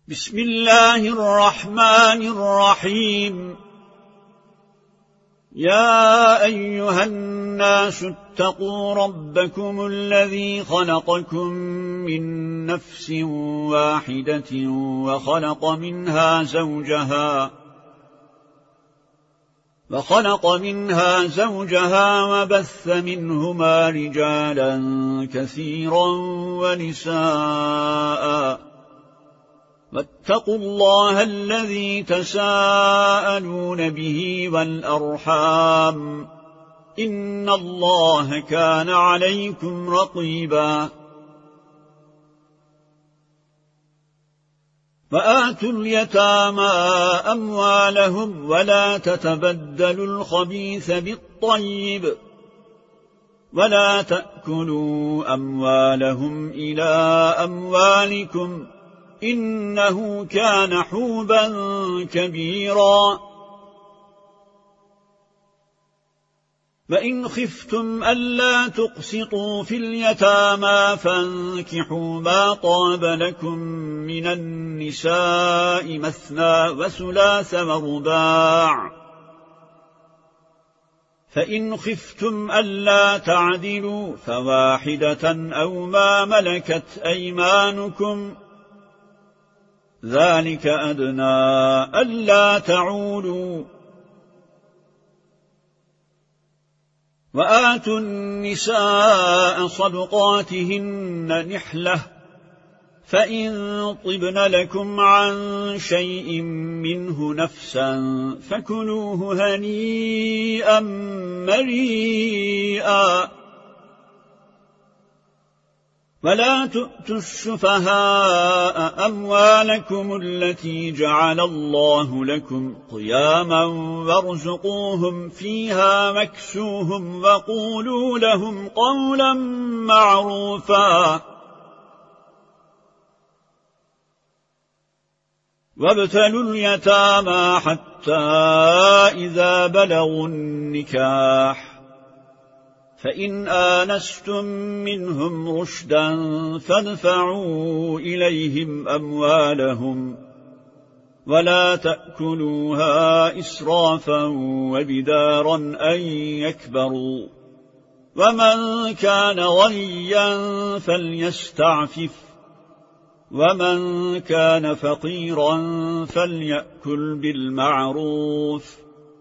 بسم الله الرحمن الرحيم. يا أيها الناس اتقوا ربكم الذي خلقكم من نفس واحدة وخلق منها زوجها وبث منهما رجالا كثيرا ونساء واتقوا الله الذي تساءلون به والأرحام إن الله كان عليكم رقيبا. وآتوا اليتامى أموالهم ولا تتبدلوا الخبيث بالطيب ولا تأكلوا أموالهم إلى أموالكم إنه كان حوبا كبيرا. وإن خفتم ألا تقسطوا في اليتامى فانكحوا ما طاب لكم من النساء مثنى وثلاث ورباع، فإن خفتم ألا تعدلوا فواحدة أو ما ملكت أيمانكم ذلك أدنى ألا تعولوا. وآتوا النساء صدقاتهن نحلة، فإن طبن لكم عن شيء منه نفسا فكلوه هنيئا مريئا. ولا تؤتوا السفهاء أموالكم التي جعل الله لكم قياما وارزقوهم فيها واكسوهم وقولوا لهم قولا معروفا. وابتلوا اليتامى حتى إذا بلغوا النكاح، فإن آنستم منهم رشدا فادفعوا إليهم أموالهم ولا تأكلوها إسرافا وبدارا أن يكبروا. ومن كان غنيا فليستعفف، ومن كان فقيرا فليأكل بالمعروف.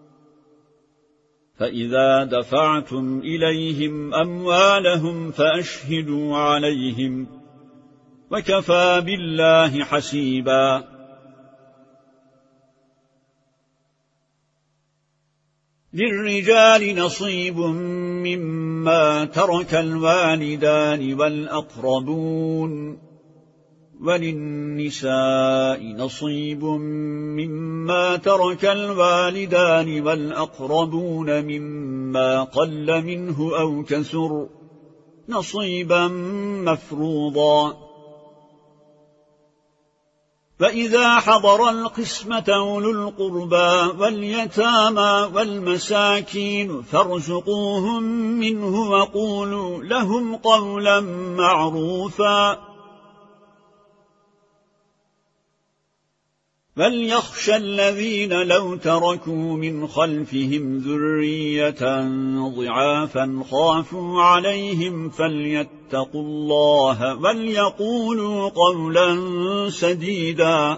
فإذا دفعتم إليهم أموالهم فأشهدوا عليهم وكفى بالله حسيبا. للرجال نصيب مما ترك الوالدان والأقربون، وللنساء نصيب مما ترك الوالدان والأقربون مما قل منه أو كثر نصيبا مفروضا. فإذا حضر القسمة أولو القربى واليتامى والمساكين فارزقوهم منه وقولوا لهم قولا معروفا. فليخشى الذين لو تركوا من خلفهم ذرية ضعافا خافوا عليهم فليتقوا الله وليقولوا قولا سديدا.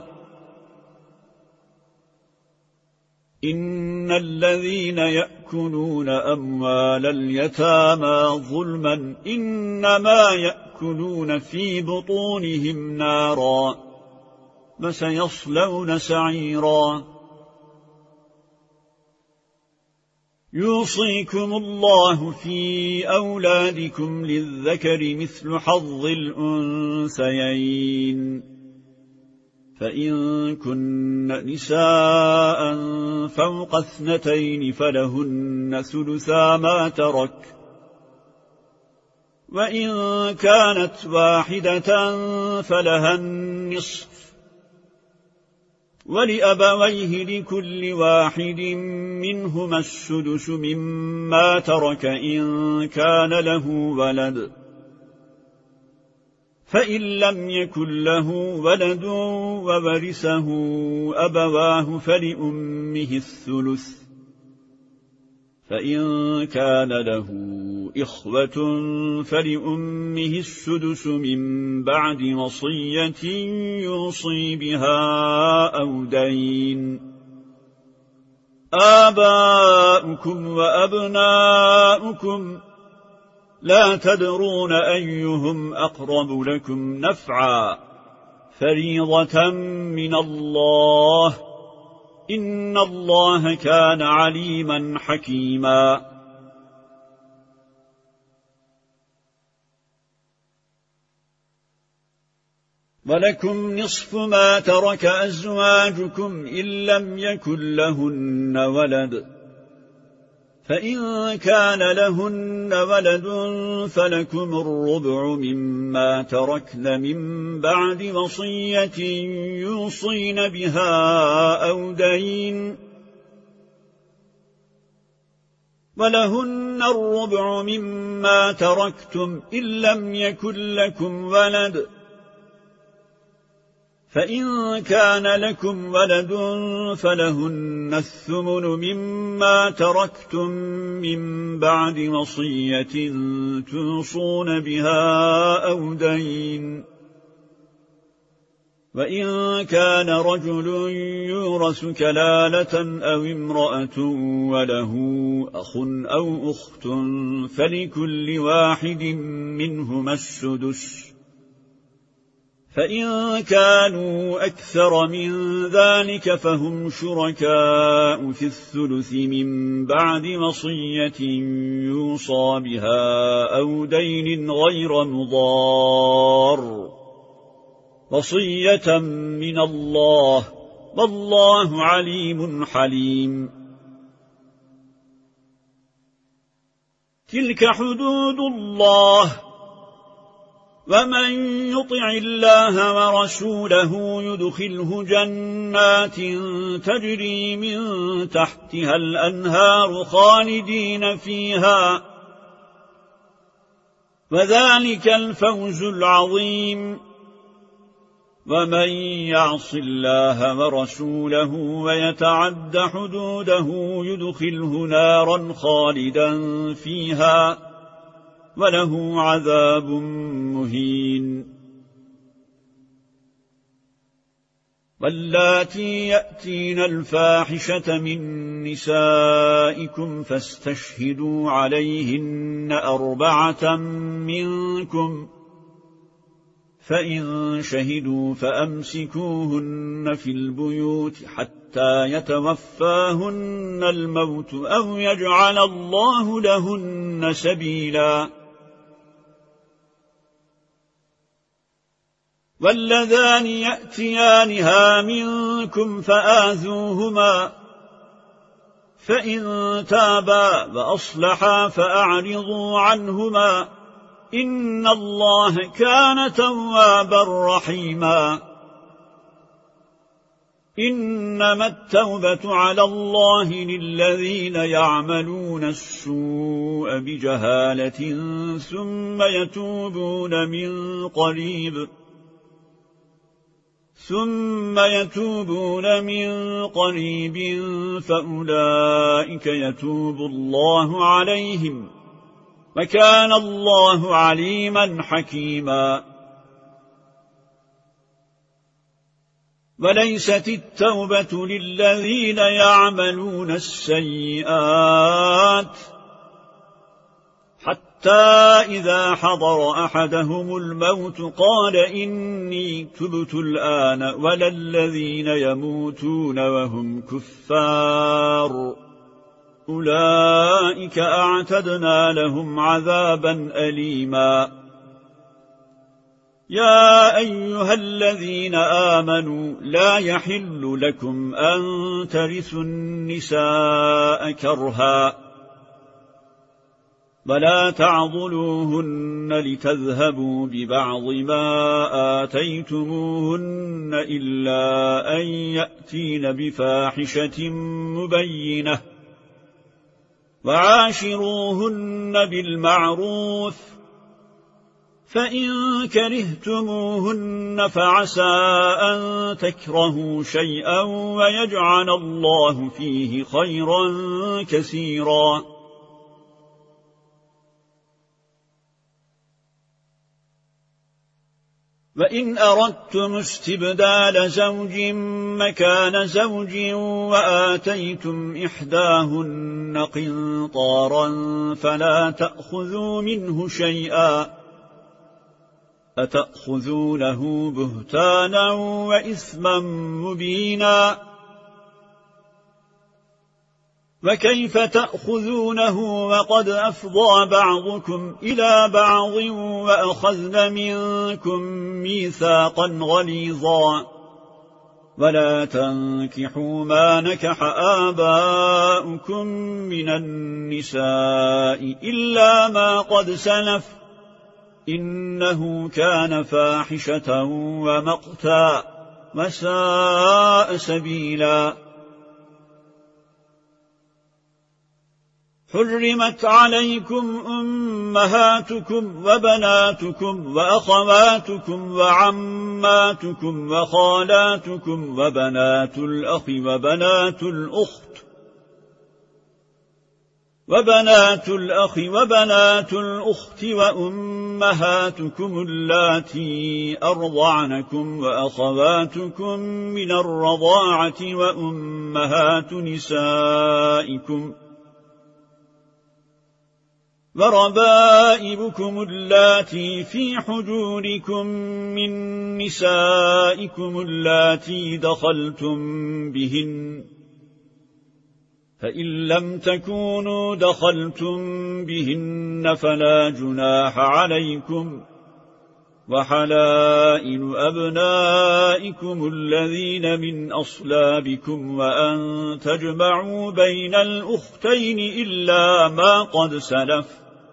إن الذين يأكلون أموال اليتامى ظلما إنما يأكلون في بطونهم نارا وسيصلون سعيرا. يوصيكم الله في أولادكم للذكر مثل حظ الأنثيين، فإن كن نساء فوق 2 فلهن ثلثا ما ترك، وإن كانت واحدة فلها النصف، ولأبويه لكل واحد منهما السدس مما ترك إن كان له ولد، فإن لم يكن له ولد وورثه أبواه فلأمه الثلث، فإن كان له إخوة فلأمه السدس من بعد وصية يوصي بها أو دين. آباؤكم وأبناؤكم لا تدرون أيهم أقرب لكم نفعا، فريضة من الله، إن الله كان عليما حكيما. ولكم نصف ما ترك أزواجكم إن لم يكن لهن ولد، فإن كان لهن ولد فلكم الربع مما تركن من بعد وصية يوصين بها أو دين، ولهن الربع مما تركتم إن لم يكن لكم ولد، فإن كان لكم ولد فلهن الثمن مما تركتم من بعد وصية توصون بها أو دين. وإن كان رجل يورث كلالة أو امرأة وله أخ أو أخت فلكل واحد منهما السدس، فإن كانوا أكثر من ذلك فهم شركاء في الثلث من بعد وصية يوصى بها أو دين غير مضار، وصية من الله، والله عليم حليم. تلك حدود الله، ومن يطع الله ورسوله يدخله جنات تجري من تحتها الأنهار خالدين فيها، وذلك الفوز العظيم. ومن يعص الله ورسوله ويتعد حدوده يدخله نارا خالدا فيها، وله عذاب مهين. واللاتي يأتين الفاحشة من نسائكم فاستشهدوا عليهن 4 منكم، فإن شهدوا فأمسكوهن في البيوت حتى يتوفاهن الموت أو يجعل الله لهن سبيلا. واللذان يأتيانها منكم فآذوهما، فإن تابا وأصلحا فأعرضوا عنهما، إن الله كان توابا رحيما. إنما التوبة على الله للذين يعملون السوء بجهالة ثم يتوبون من قريب فأولئك يتوب الله عليهم، وكان الله عليما حكيما. وليست التوبة للذين يعملون السيئات حتى إذا حضر أحدهم الموت قال إني تبت الآن، ولا الذين يموتون وهم كفار، أولئك أعتدنا لهم عذابا أليما. يا أيها الذين آمنوا لا يحل لكم أن ترثوا النساء كرها، ولا تعضلوهن لتذهبوا ببعض ما آتيتموهن إلا أن يأتين بفاحشة مبينة، وعاشروهن بالمعروف، فإن كرهتموهن فعسى أن تكرهوا شيئا ويجعل الله فيه خيرا كثيرا. وإن أردتم استبدال زوج مكان زوج وآتيتم إحداهن قنطارا فلا تأخذوا منه شيئا أتأخذونه بهتانا وإثما مبينا وكيف تأخذونه وقد أفضى بعضكم إلى بعض وأخذن منكم ميثاقا غليظا ولا تنكحوا ما نكح آباؤكم من النساء إلا ما قد سلف إنه كان فاحشة ومقتا وساء سبيلا. حرمت عليكم أمهاتكم وبناتكم وأخواتكم وعماتكم وخالاتكم وبنات الأخ وبنات الأخت وأمهاتكم اللاتي أرضعنكم وأخواتكم من الرضاعة وأمهات نسائكم وربائبكم اللاتي في حجوركم من نسائكم اللاتي دخلتم بهن فإن لم تكونوا دخلتم بهن فلا جناح عليكم وحلائل أبنائكم الذين من أصلابكم وأن تجمعوا بين الأختين إلا ما قد سلف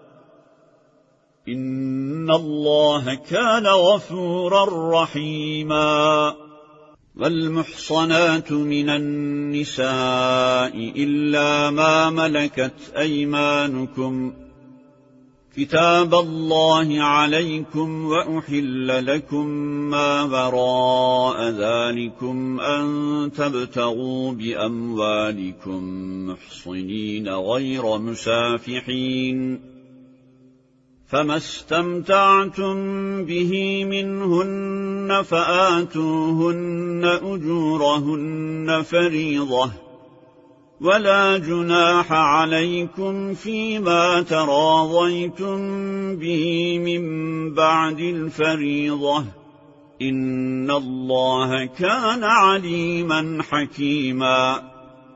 إن الله كان غفورا رحيما. والمحصنات من النساء إلا ما ملكت أيمانكم كتاب الله عليكم وأحل لكم ما وراء ذلكم أن تبتغوا بأموالكم محصنين غير مسافحين فما استمتعتم به منهن فآتوهن أجورهن فريضة ولا جناح عليكم فيما تراضيتم به من بعد الفريضة إن الله كان عليما حكيما.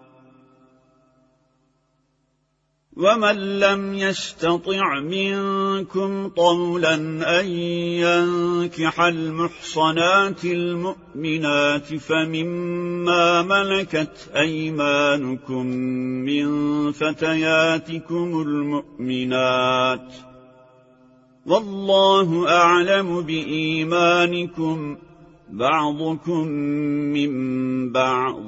ومن لم يستطع منكم طولا أن ينكح المحصنات المؤمنات فمما ملكت أيمانكم من فتياتكم المؤمنات والله أعلم بإيمانكم بعضكم من بعض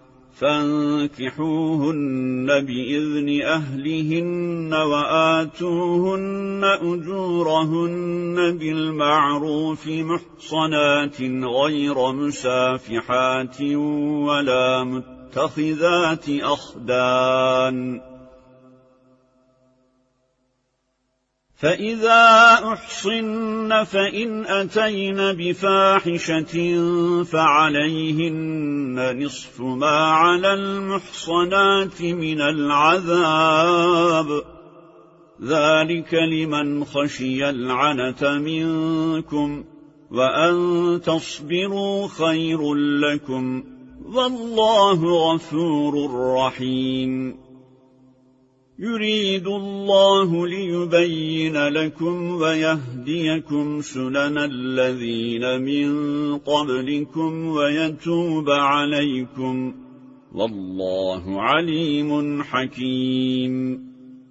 فانكحوهن بإذن أهلهن وآتوهن أجورهن بالمعروف محصنات غير مسافحات ولا متخذات أخدان فإذا أحصن فإن أتين بفاحشة فعليهن نصف ما على المحصنات من العذاب ذلك لمن خشي العنة منكم وأن تصبروا خير لكم والله غفور رحيم. يريد الله ليبين لكم ويهديكم سنن الذين من قبلكم ويتوب عليكم والله عليم حكيم.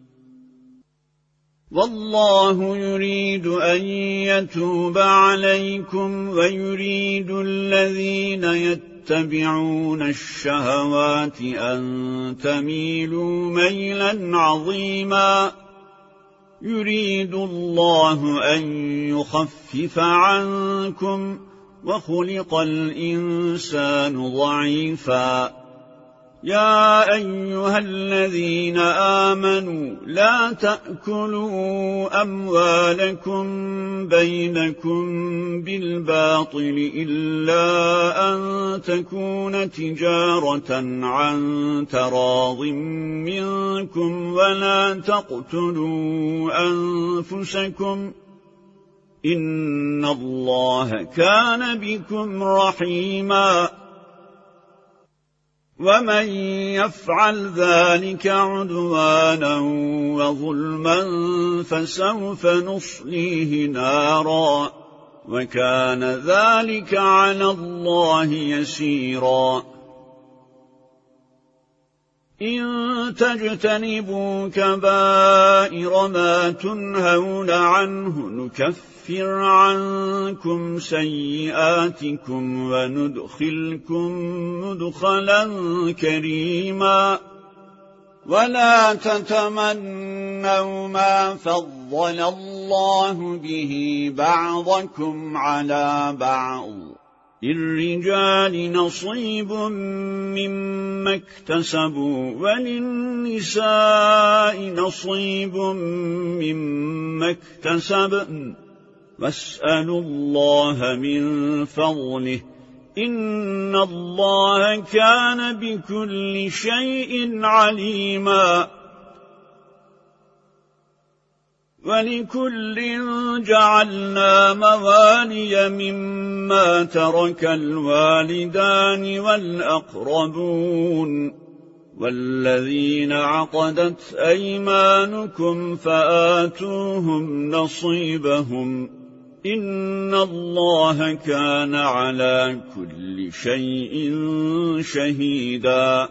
والله يريد أن يتوب عليكم ويريد الذين يتبعون الشهوات أن تميلوا ميلا عظيما يريد الله أن يخفف عنكم وخلق الإنسان ضعيفا. يا أيها الذين آمنوا لا تأكلوا أموالكم بينكم بالباطل إلا أن تكون تجارة عن تراض منكم ولا تقتلوا أنفسكم إن الله كان بكم رحيما. ومن يفعل ذلك عدوانا وظلما فسوف نصليه نارا وكان ذلك على الله يسيرا. إن تجتنبوا كبائر ما تنهون عنه نكفر عنكم سيئاتكم وندخلكم مدخلا كريما. ولا تتمنوا ما فضل الله به بعضكم على بعض. للرجال نصيب مما اكتسبوا وللنساء نصيب مما اكتسبن واسألوا الله من فضله إن الله كان بكل شيء عليما. ولكل جعلنا موالي مما ترك الوالدان والأقربون والذين عقدت أيمانكم فآتوهم نصيبهم إن الله كان على كل شيء شهيدا.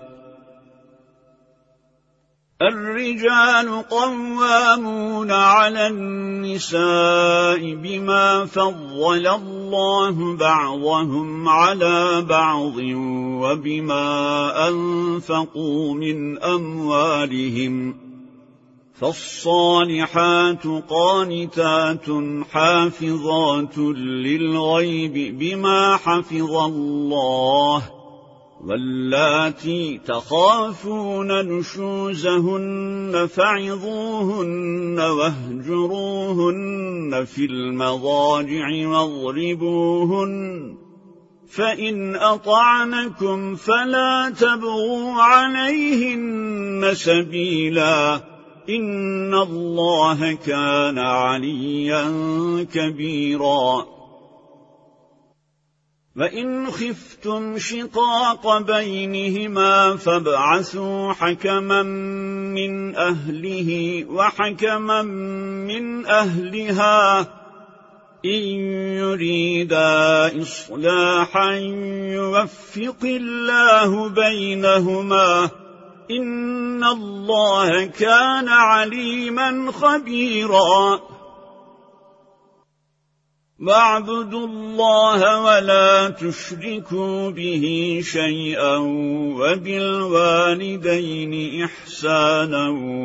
الرجال قوامون على النساء بما فضل الله بعضهم على بعض وبما أنفقوا من أموالهم. فالصالحات قانتات حافظات للغيب بما حفظ الله واللاتي تخافون نشوزهن فعظوهن واهجروهن في المضاجع واضربوهن فإن أطعنكم فلا تبغوا عليهن سبيلا إن الله كان عليا كبيرا. وإن خفتم شقاق بينهما فابعثوا حكما من أهله وحكما من أهلها إن يريدا إصلاحا يوفق الله بينهما إن الله كان عليما خبيرا. واعبدوا الله ولا تشركوا به شيئا وبالوالدين إحسانا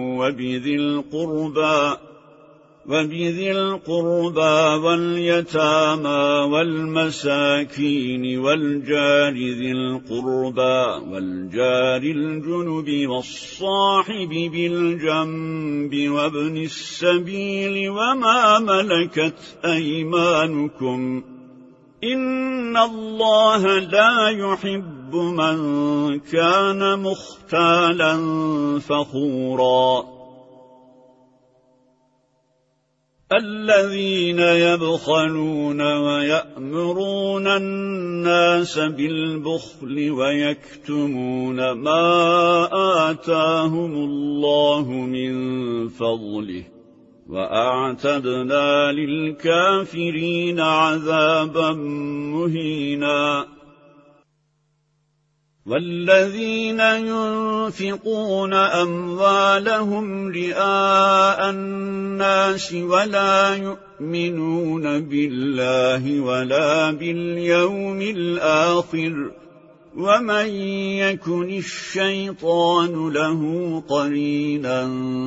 وبذي القربى واليتامى والمساكين والجار ذي القربى والجار الجنب والصاحب بالجنب وابن السبيل وما ملكت أيمانكم إن الله لا يحب من كان مختالا فخورا. الذين يبخلون ويأمرون الناس بالبخل ويكتمون ما آتاهم الله من فضله وأعتدنا للكافرين عذابا مهينا. والذين ينفقون أموالهم رئاء الناس ولا يؤمنون بالله ولا باليوم الآخر ومن يكن الشيطان له قرينا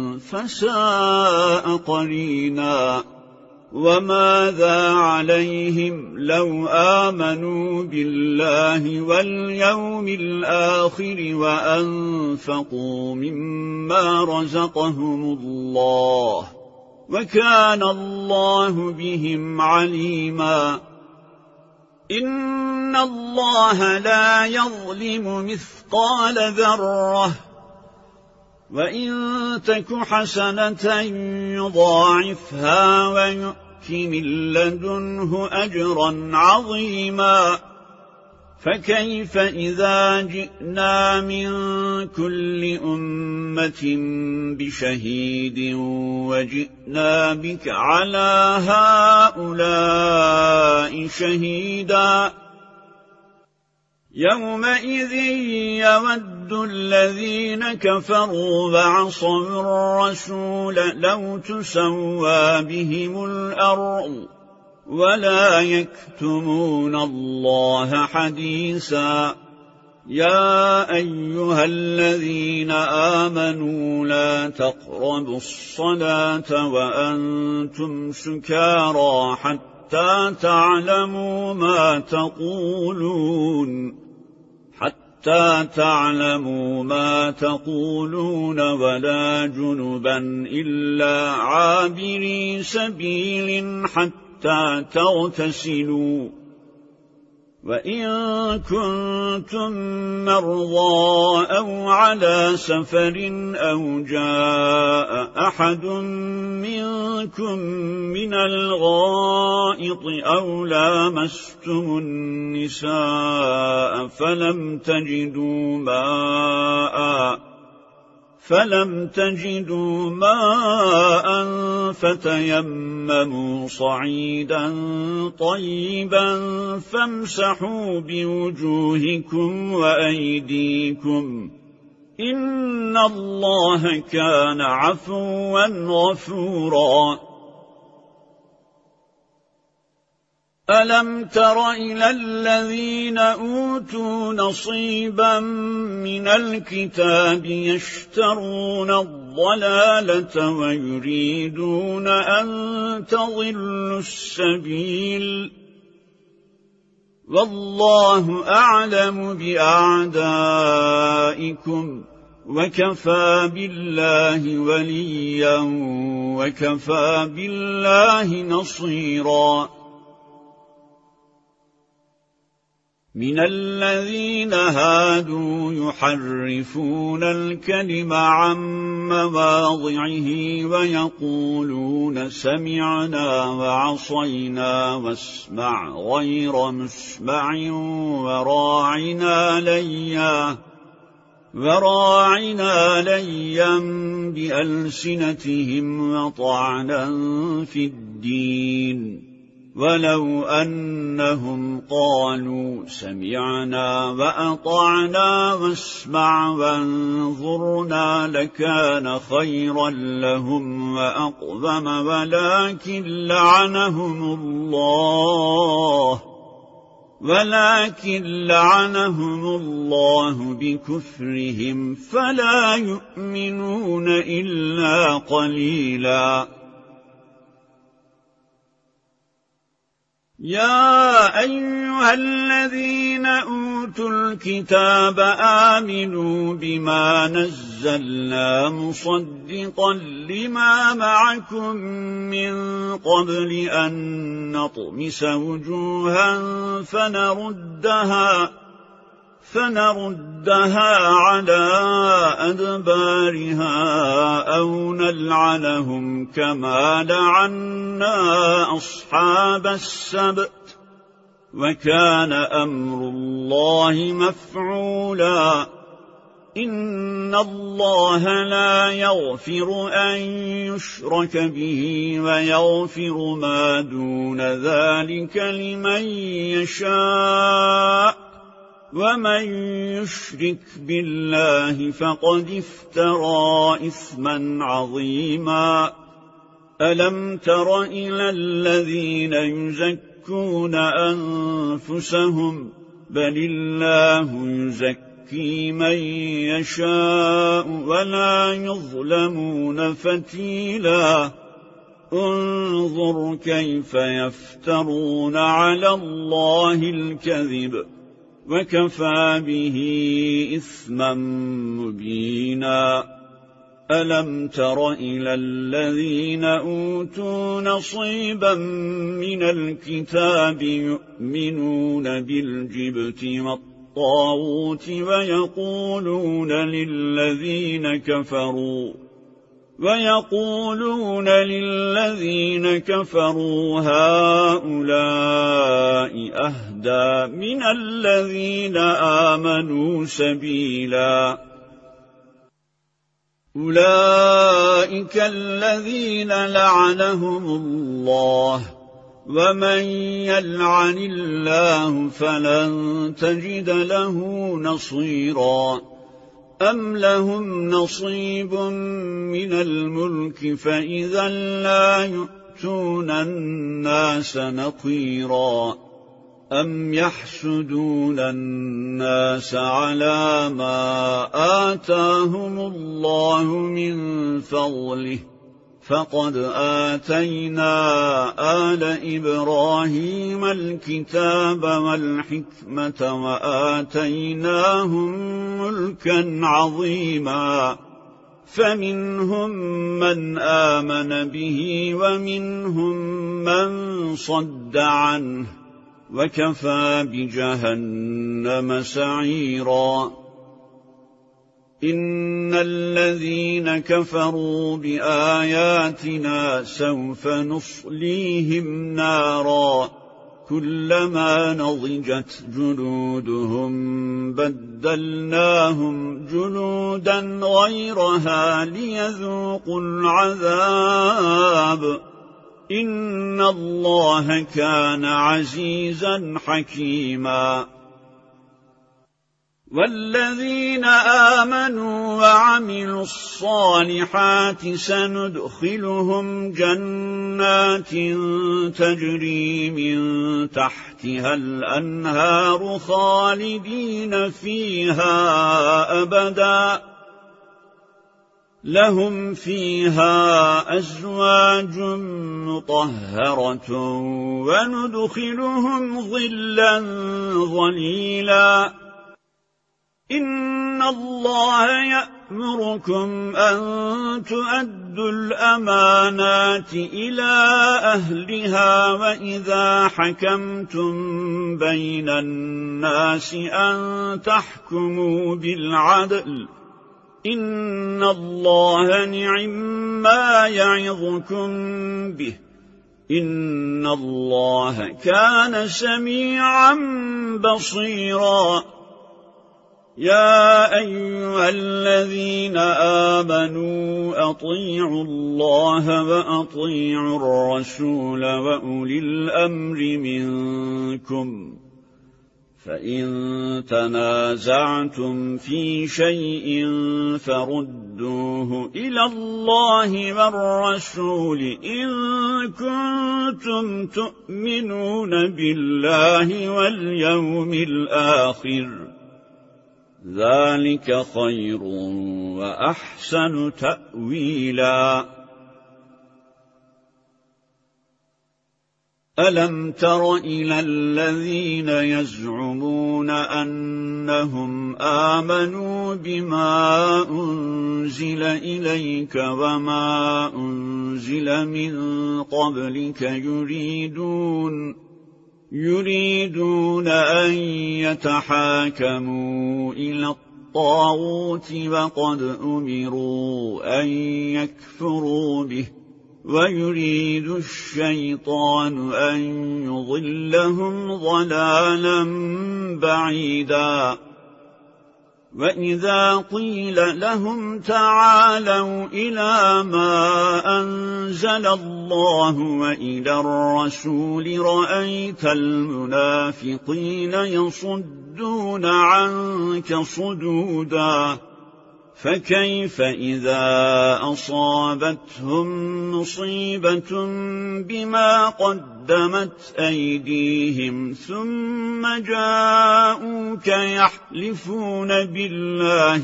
فساء قرينا وماذا عليهم لو آمنوا بالله واليوم الآخر وأنفقوا مما رزقهم الله وكان الله بهم عليما إن الله لا يظلم مثقال ذرة وإن تك حسنة يضاعفها ويؤت من لدنه أجرا عظيما فكيف إذا جئنا من كل أمة بشهيد وجئنا بك على هؤلاء شهيدا يومئذ يود الذين كفروا وعصوا الرسول لو تسوى بهم الأرض ولا يكتمون الله حديثا يا أيها الذين آمنوا لا تقربوا الصلاة وأنتم سكارى حتى تعلموا ما تقولون ولا جنبا إلا عابري سبيل حتى تغتسلوا وإن كنتم مرضى أو على سفر أو جاء أحد منكم من الغائط أو لامستم النساء فلم تجدوا ماء فتيمموا صعيدا طيبا فامسحوا بوجوهكم وأيديكم إن الله كان عفوا غفورا ألم تر إلى الذين أوتوا نصيبا من الكتاب يشترون الضلالة ويريدون أن تضلوا السبيل والله أعلم بأعدائكم وكفى بالله وليا وكفى بالله نصيرا من الذين هادوا يحرفون الكلم عن مواضعه ويقولون سمعنا وعصينا واسمع غير مسمع وراعنا ليا بألسنتهم وطعنا في الدين ولو أنهم قالوا سمعنا وأطعنا واسمع وانظرنا لكان خيرا لهم وأقوم ولكن لعنهم الله بكفرهم فلا يؤمنون إلا قليلا يا أيها الذين أوتوا الكتاب آمنوا بما نزلنا مصدقا لما معكم من قبل أن نطمس وجوها فنردها على أدبارها أو نلعنهم كما لعنا أصحاب السبت وكان أمر الله مفعولا إن الله لا يغفر أن يشرك به ويغفر ما دون ذلك لمن يشاء ومن يشرك بالله فقد افترى إثما عظيما ألم تر إلى الذين يزكون أنفسهم بل الله يزكي من يشاء ولا يظلمون فتيلا انظر كيف يفترون على الله الكذب وكفى به إثما مبينا ألم تر إلى الذين أوتوا نصيبا من الكتاب يؤمنون بالجبت والطاغوت ويقولون للذين كفروا هؤلاء أهدى من الذين آمنوا سبيلا أولئك الذين لعنهم الله ومن يلعن الله فلن تجد له نصيرا أم لهم نصيب من الملك فإذا لا يؤتون الناس نقيرا أم يحسدون الناس على ما آتاهم الله من فضله فقد آتينا آل إبراهيم الكتاب والحكمة وآتيناهم ملكا عظيما فمنهم من آمن به ومنهم من صد عنه وكفى بجهنم سعيرا إن الذين كفروا بآياتنا سوف نصليهم نارا كلما نضجت جلودهم بدلناهم جلودا غيرها ليذوقوا العذاب إن الله كان عزيزا حكيما والذين آمنوا وعملوا الصالحات سندخلهم جنات تجري من تحتها الأنهار خالدين فيها أبدا لهم فيها أزواج مطهرة وندخلهم ظلا ظليلا إن الله يأمركم أن تؤدوا الأمانات إلى أهلها وإذا حكمتم بين الناس أن تحكموا بالعدل إن الله نعما يعظكم به إن الله كان سميعا بصيرا يا أيها الذين آمنوا أطيعوا الله وأطيعوا الرسول وأولي الأمر منكم فإن تنازعتم في شيء فردوه إلى الله والرسول إن كنتم تؤمنون بالله واليوم الآخر ذلك خير وأحسن تأويلا ألم تر إلى الذين يزعمون أنهم آمنوا بما أنزل إليك وما أنزل من قبلك يريدون أن يتحاكموا إلى الطاغوت وقد أمروا أن يكفروا به ويريد الشيطان أن يضلهم ضلالا بعيدا وإذا قيل لهم تعالوا إلى ما أنزل الله وإلى الرسول رأيت المنافقين يصدون عنك صدودا فكيف إذا أصابتهم مصيبة بما قدمت أيديهم ثم جاءوك يحلفون بالله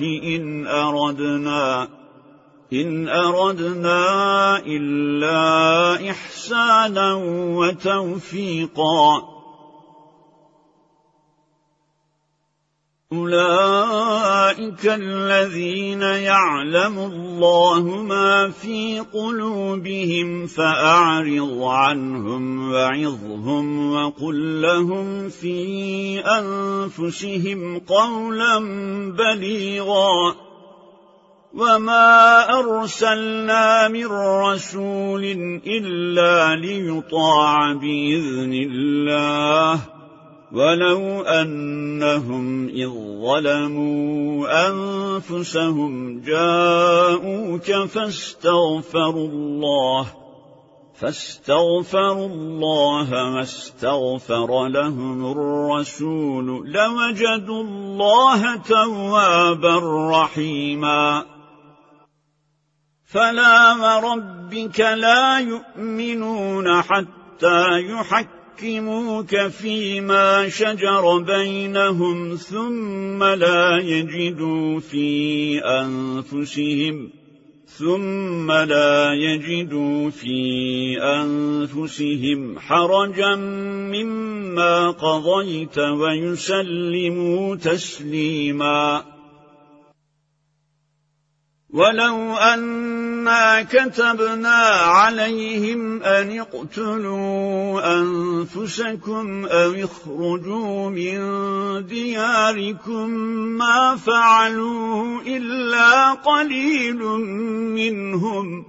إن أردنا إلا إحسانا وتوفيقا أولئك الذين يعلم الله ما في قلوبهم فأعرض عنهم وعظهم وقل لهم في أنفسهم قولا بليغا وما أرسلنا من رسول إلا ليطاع بإذن الله ولو أنهم إذ ظلموا أنفسهم جاءوك فاستغفروا الله واستغفر لهم الرسول لوجدوا الله توابا رحيما فلا وربك لا يؤمنون حتى يحكموك فيما شجر بينهم ثم لا يجدوا في أنفسهم حرجا مما قضيت ويسلموا تسليما ولو أنا كتبنا عليهم أن اقتلوا أنفسكم أو اخرجوا من دياركم ما فعلوه إلا قليل منهم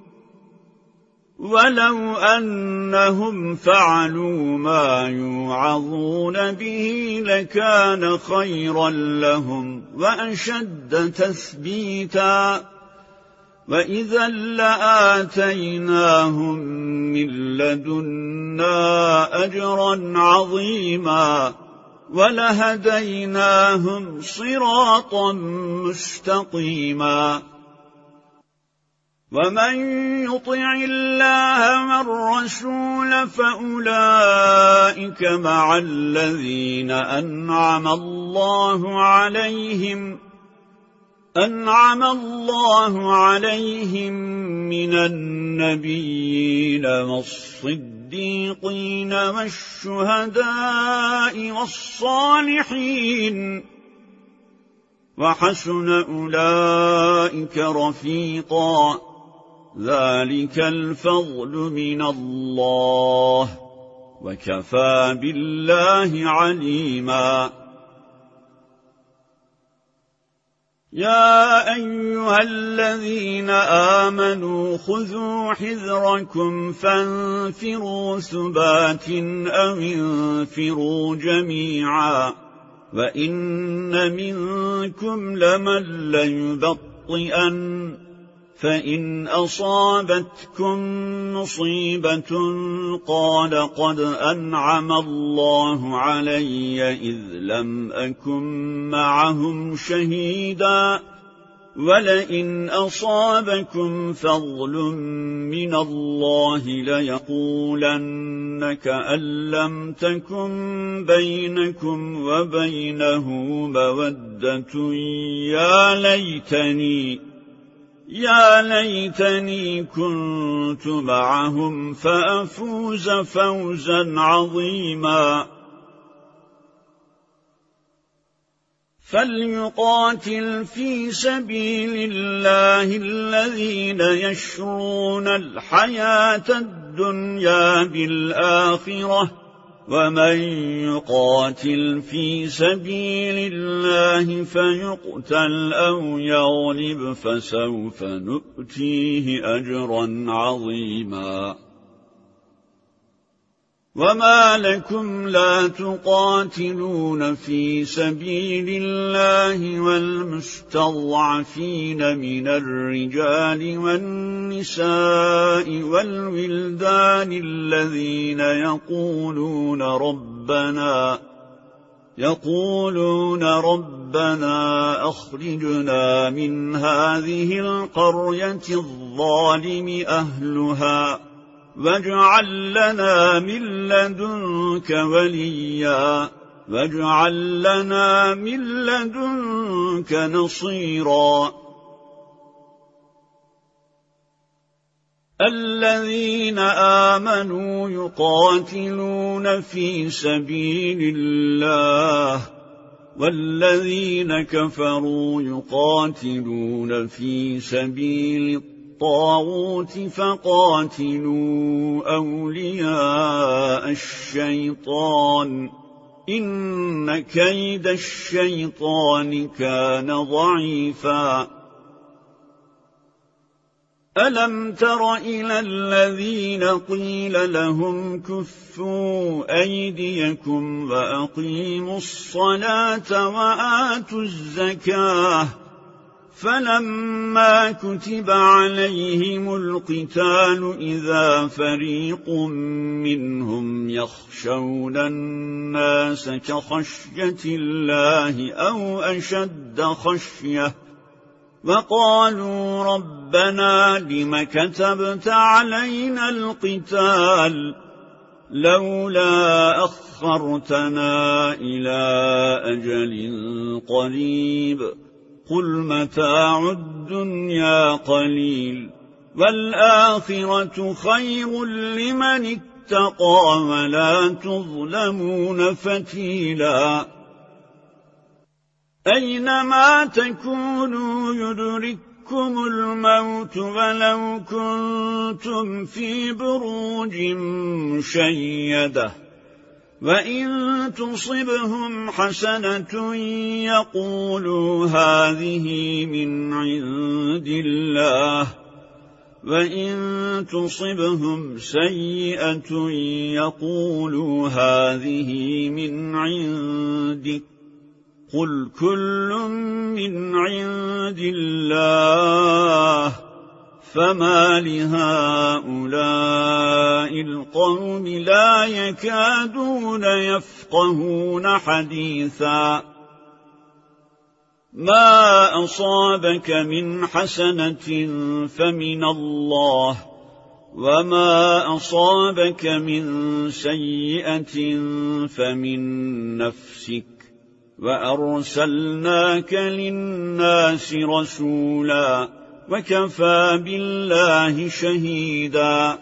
ولو أنهم فعلوا ما يوعظون به لكان خيرا لهم وأشد تثبيتا وإذا لآتيناهم من لدنا أجرا عظيما ولهديناهم صراطا مستقيما ومن يطع الله والرسول فأولئك مع الذين أنعم الله عليهم من النبيين والصديقين والشهداء والصالحين وحسن أولئك رفيقا ذلك الفضل من الله وكفى بالله عليما يا أيها الذين آمنوا خذوا حذركم فانفروا ثبات أو انفروا جميعا وإن منكم لمن ليبطئن فإن أصابتكم مصيبة قال قد أنعم الله علي إذ لم أكن معهم شهيدا ولئن أصابكم فضل من الله ليقولن كأن لم تكن بينكم وبينه مودة يا ليتني كنت معهم فأفوز فوزا عظيما فليقاتل في سبيل الله الذين يشرون الحياة الدنيا بالآخرة ومن يقاتل في سبيل الله فيقتل أو يغلب فسوف نؤتيه أجرا عظيما وما لكم لا تقاتلون في سبيل الله والمستضعفين من الرجال والنساء والولدان الذين يقولون ربنا أخرجنا من هذه القرية الظالم أهلها واجعل لنا من لدنك وليا واجعل لنا من لدنك نصيرا الذين آمنوا يقاتلون في سبيل الله والذين كفروا يقاتلون في سبيل الطاغوت فقاتلوا أولياء الشيطان إن كيد الشيطان كان ضعيفا ألم تر إلى الذين قيل لهم كفوا أيديكم وأقيموا الصلاة وآتوا الزكاة فلما كتب عليهم القتال إذا فريق منهم يخشون الناس كخشية الله أو أشد خشية وقالوا ربنا لم كتبت علينا القتال لولا أخرتنا إلى أجل قريب قل متاع الدنيا قليل والآخرة خير لمن اتقى ولا تظلمون فتيلا أينما تكونوا يدرككم الموت ولو كنتم في بروج مشيدة وإن تصبهم حسنة يقولوا هذه من عند الله وإن تصبهم سيئة يقولوا هذه من عندك قل كل من عند الله فما لهؤلاء القوم لا يكادون يفقهون حديثا ما أصابك من حسنة فمن الله وما أصابك من سيئة فمن نفسك وأرسلناك للناس رسولا وكفى بالله شهيدا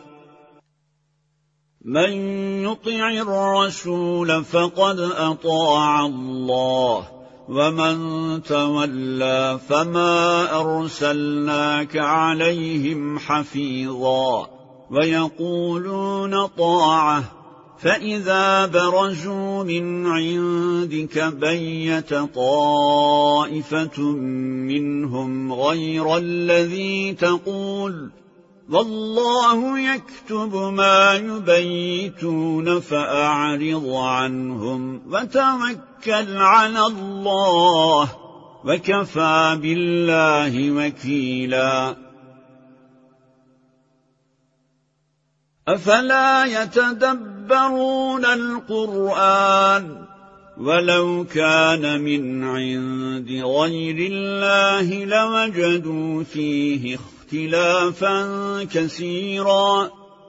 من يطع الرسول فقد أطاع الله ومن تولى فما أرسلناك عليهم حفيظا ويقولون طاعة فإذا برزوا من عندك بيت طائفة منهم غير الذي تقول والله يكتب ما يبيتون فأعرض عنهم وتوكل على الله وكفى بالله وكيلا أفلا يتدبرون القرآن ولو كان من عند غير الله لوجدوا فيه اختلافا كثيرا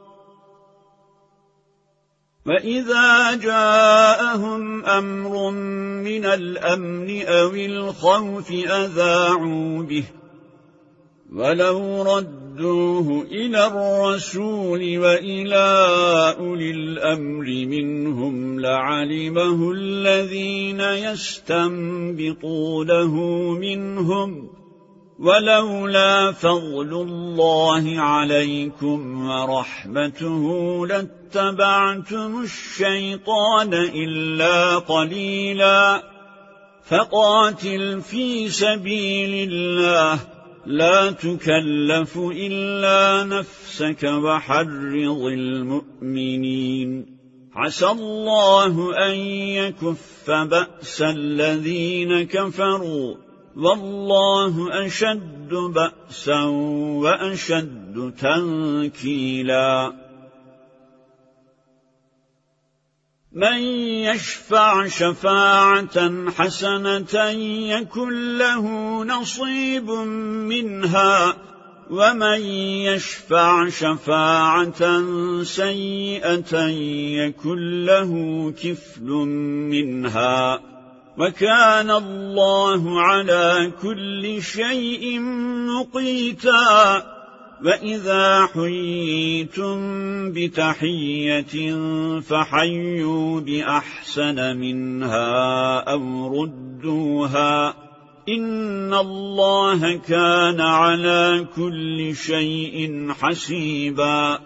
وإذا جاءهم أمر من الأمن أو الخوف أذاعوا به ولو ردوه إلى الرسول وإلى أولي الأمر منهم لعلمه الذين يستنبطونه منهم ولولا فضل الله عليكم ورحمته لاتبعتم الشيطان إلا قليلا فقاتل في سبيل الله لا تكلف إلا نفسك وحرض المؤمنين عسى الله أن يكف بأس الذين كفروا والله أشد بأسا وأشد تنكيلا من يشفع شفاعة حسنة يكن له نصيب منها ومن يشفع شفاعة سيئة يكن له كفل منها وكان الله على كل شيء مقيتا وإذا حييتم بتحية فحيوا بأحسن منها أو ردوها إن الله كان على كل شيء حسيبا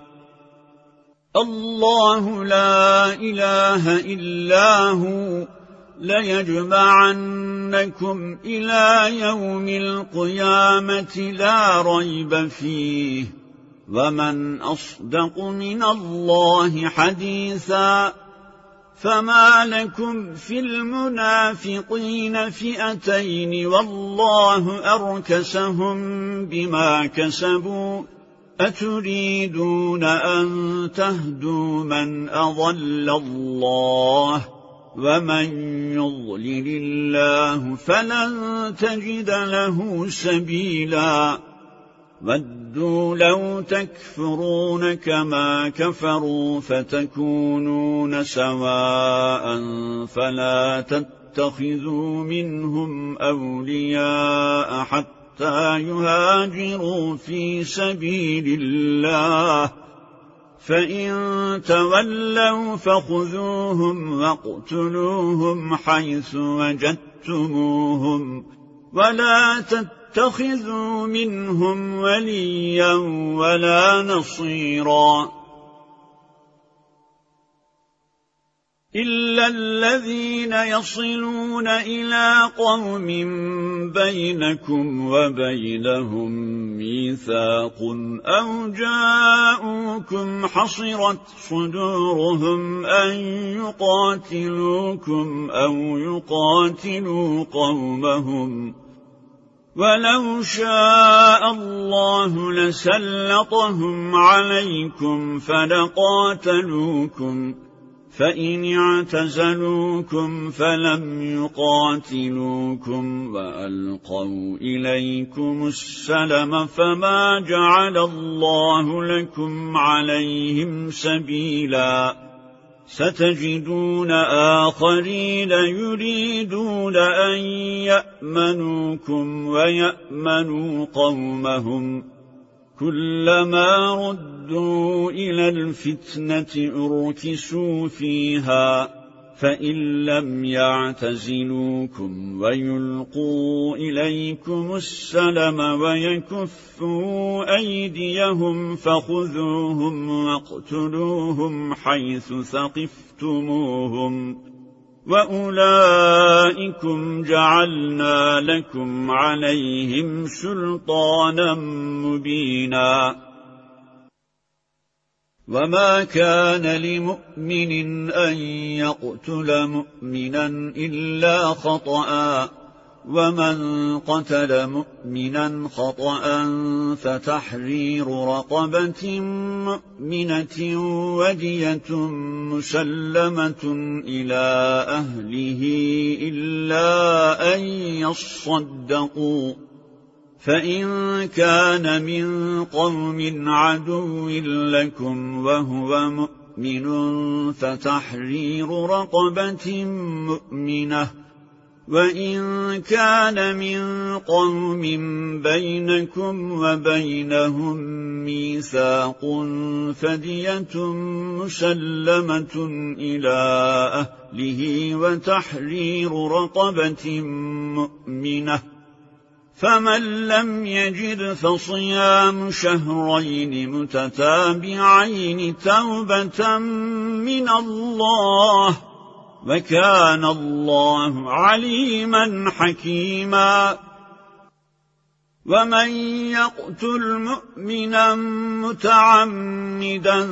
الله لا إله إلا هو ليجمعنكم إلى يوم القيامة لا ريب فيه ومن أصدق من الله حديثا فما لكم في المنافقين فئتين والله أركسهم بما كسبوا أتريدون أن تهدوا من أضل الله ومن يضلل الله فلن تجد له سبيلا ودوا لو تكفرون كما كفروا فتكونون سواء فلا تتخذوا منهم أولياء حتى يهاجروا في سبيل الله فإن تولوا فخذوهم واقتلوهم حيث وجدتموهم ولا تتخذوا منهم وليا ولا نصيرا إلا الذين يصلون إلى قوم بينكم وبينهم ميثاق أو جاءوكم حصرت صدورهم أن يقاتلوكم أو يقاتلوا قومهم ولو شاء الله لسلطهم عليكم فلقاتلوكم فإن اعتزلوكم فلم يقاتلوكم وألقوا إليكم السلم فما جعل الله لكم عليهم سبيلا ستجدون آخرين يريدون أن يأمنوكم ويأمنوا قومهم كلما ردوا إلى الفتنة أركسوا فيها فإن لم يعتزلوكم ويلقوا إليكم السلم ويكفوا أيديهم فخذوهم واقتلوهم حيث ثقفتموهم وأولئكم جعلنا لكم عليهم سلطانا مبينا وما كان لمؤمن أن يقتل مؤمنا إلا خطأ ومن قتل مؤمنا خطأ فتحرير رقبة مؤمنة ودية مسلمة إلى أهله إلا أن يصدقوا فإن كان من قوم عدو لكم وهو مؤمن فتحرير رقبة مؤمنة وإن كان من قوم بينكم وبينهم ميثاق فدية مسلمة إلى أهله وتحرير رقبة مؤمنة فمن لم يجد فصيام شهرين متتابعين توبة من الله وكان الله عليما حكيما ومن يقتل مؤمنا متعمدا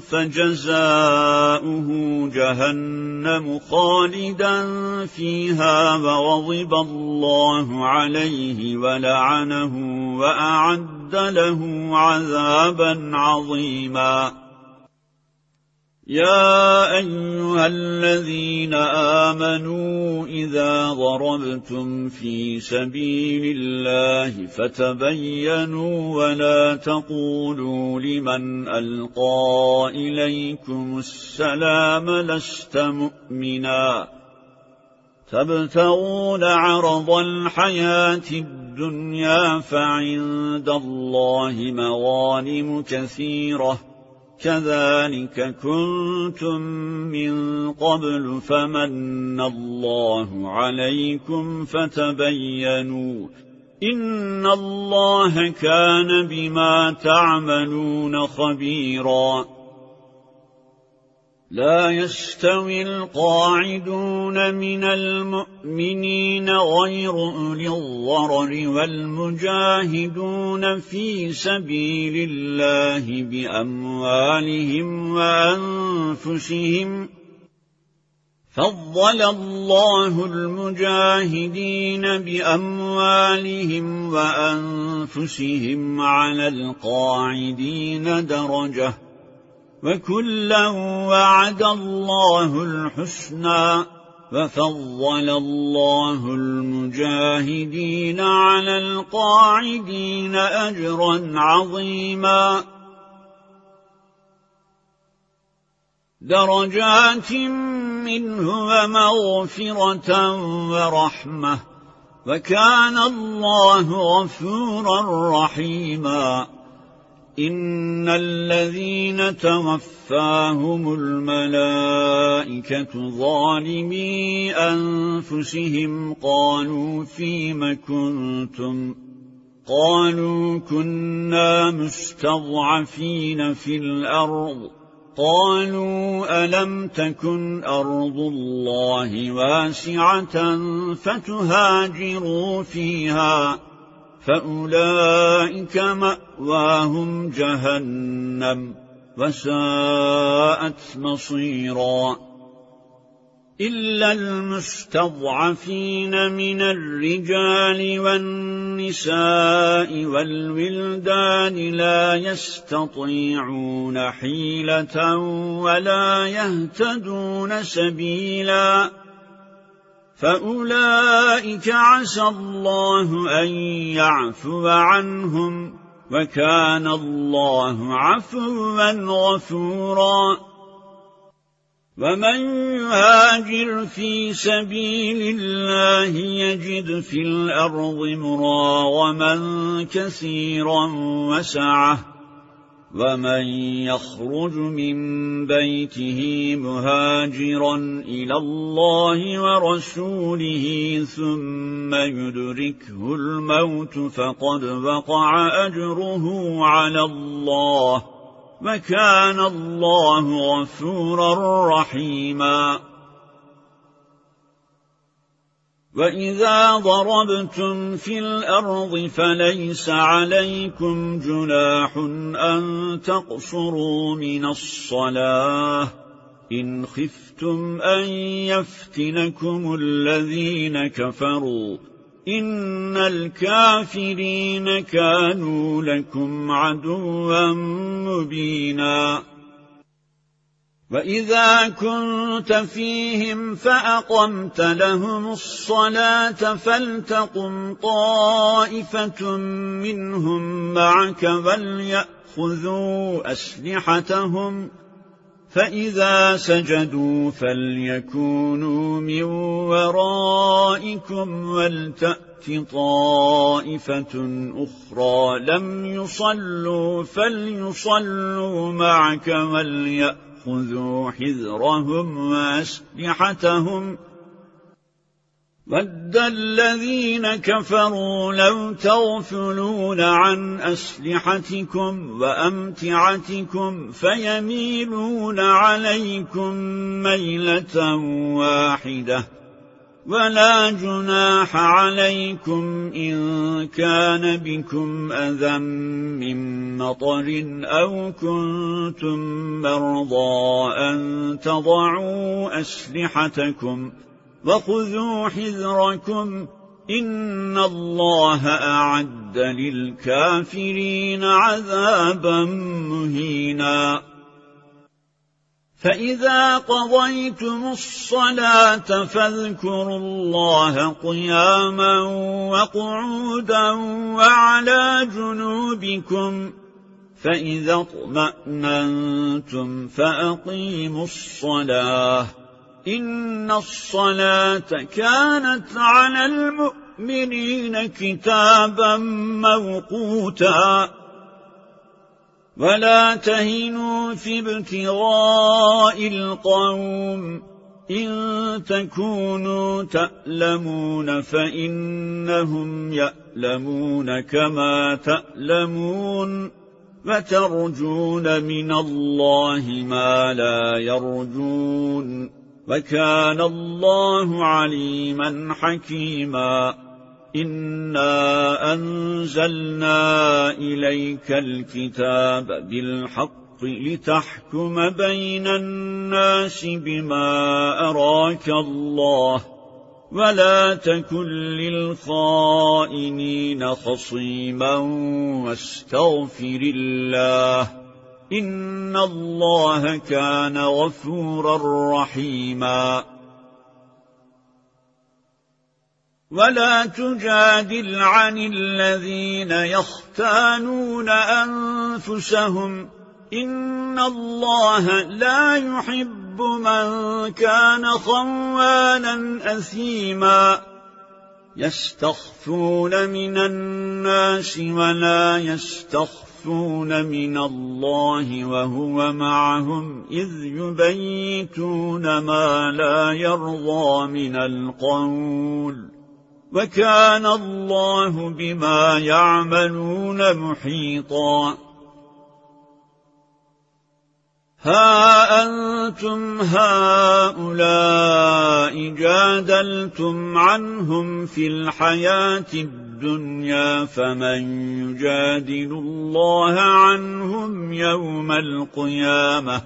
فجزاؤه جهنم خالدا فيها وغضب الله عليه ولعنه وأعد له عذابا عظيما يا أيها الذين آمنوا إذا ضربتم في سبيل الله فتبينوا ولا تقولوا لمن ألقى إليكم السلام لست مؤمنا تبتغون عرض الحياة الدنيا فعند الله مغانم كثيرة كذلك كنتم من قبل فمن الله عليكم فتبينوا إن الله كان بما تعملون خبيرا لا يستوي القاعدون من المؤمنين غير أولي الضرر والمجاهدون في سبيل الله بأموالهم وأنفسهم فضل الله المجاهدين بأموالهم وأنفسهم على القاعدين درجة وكلا وعد الله الحسنى وفضل الله المجاهدين على القاعدين أجرا عظيما درجات منه ومغفرة ورحمة وكان الله غفورا رحيما إن الذين توفاهم الملائكة ظالمي أنفسهم قالوا فيم كنتم قالوا كنا مستضعفين في الأرض قالوا ألم تكن أرض الله واسعة فتهاجروا فيها فأولئك مأواهم جهنم وساءت مصيرا إلا المستضعفين من الرجال والنساء والولدان لا يستطيعون حيلة ولا يهتدون سبيلا فأولئك عسى الله أن يعفو عنهم وكان الله عفوا غفورا ومن يهاجر في سبيل الله يجد في الأرض مراغما كثيرا وسعة ومن يخرج من بيته مهاجرا إلى الله ورسوله ثم يدركه الموت فقد وقع أجره على الله وكان الله غفورا رحيما وإذا ضربتم في الأرض فليس عليكم جناح أن تقصروا من الصلاة إن خفتم أن يفتنكم الذين كفروا إن الكافرين كانوا لكم عدوا مبينا وإذا كنت فيهم فأقمت لهم الصلاة فلتقم طائفة منهم معك وليأخذوا أسلحتهم فإذا سجدوا فليكونوا من ورائكم ولتأت طائفة أخرى لم يصلوا فليصلوا معك وليأخذوا حذرهم وأسلحتهم ود الذين كفروا لو تغفلون عن أسلحتكم وأمتعتكم فيميلون عليكم ميلة واحدة ولا جناح عليكم إن كان بكم أذى من مطر أو كنتم مرضى أن تضعوا أسلحتكم وخذوا حذركم إن الله أعد للكافرين عذابا مهينا فإذا قضيتم الصلاة فاذكروا الله قياما وقعودا وعلى جنوبكم فإذا اطمأننتم فأقيموا الصلاة إن الصلاة كانت على المؤمنين كتابا موقوتا ولا تهنوا في ابتغاء القوم إن تكونوا تألمون فإنهم يألمون كما تألمون وترجون من الله ما لا يرجون وكان الله عليما حكيما إنا أنزلنا إليك الكتاب بالحق لتحكم بين الناس بما أراك الله ولا تكن للخائنين خصيما واستغفر الله إن الله كان غفورا رحيما ولا تجادل عن الذين يختانون أنفسهم إن الله لا يحب من كان خوانا أثيما يستخفون من الناس ولا يستخفون من الله وهو معهم إذ يبيتون ما لا يرضى من القول وكان الله بما يعملون محيطا ها أنتم هؤلاء جادلتم عنهم في الحياة الدنيا فمن يجادل الله عنهم يوم القيامة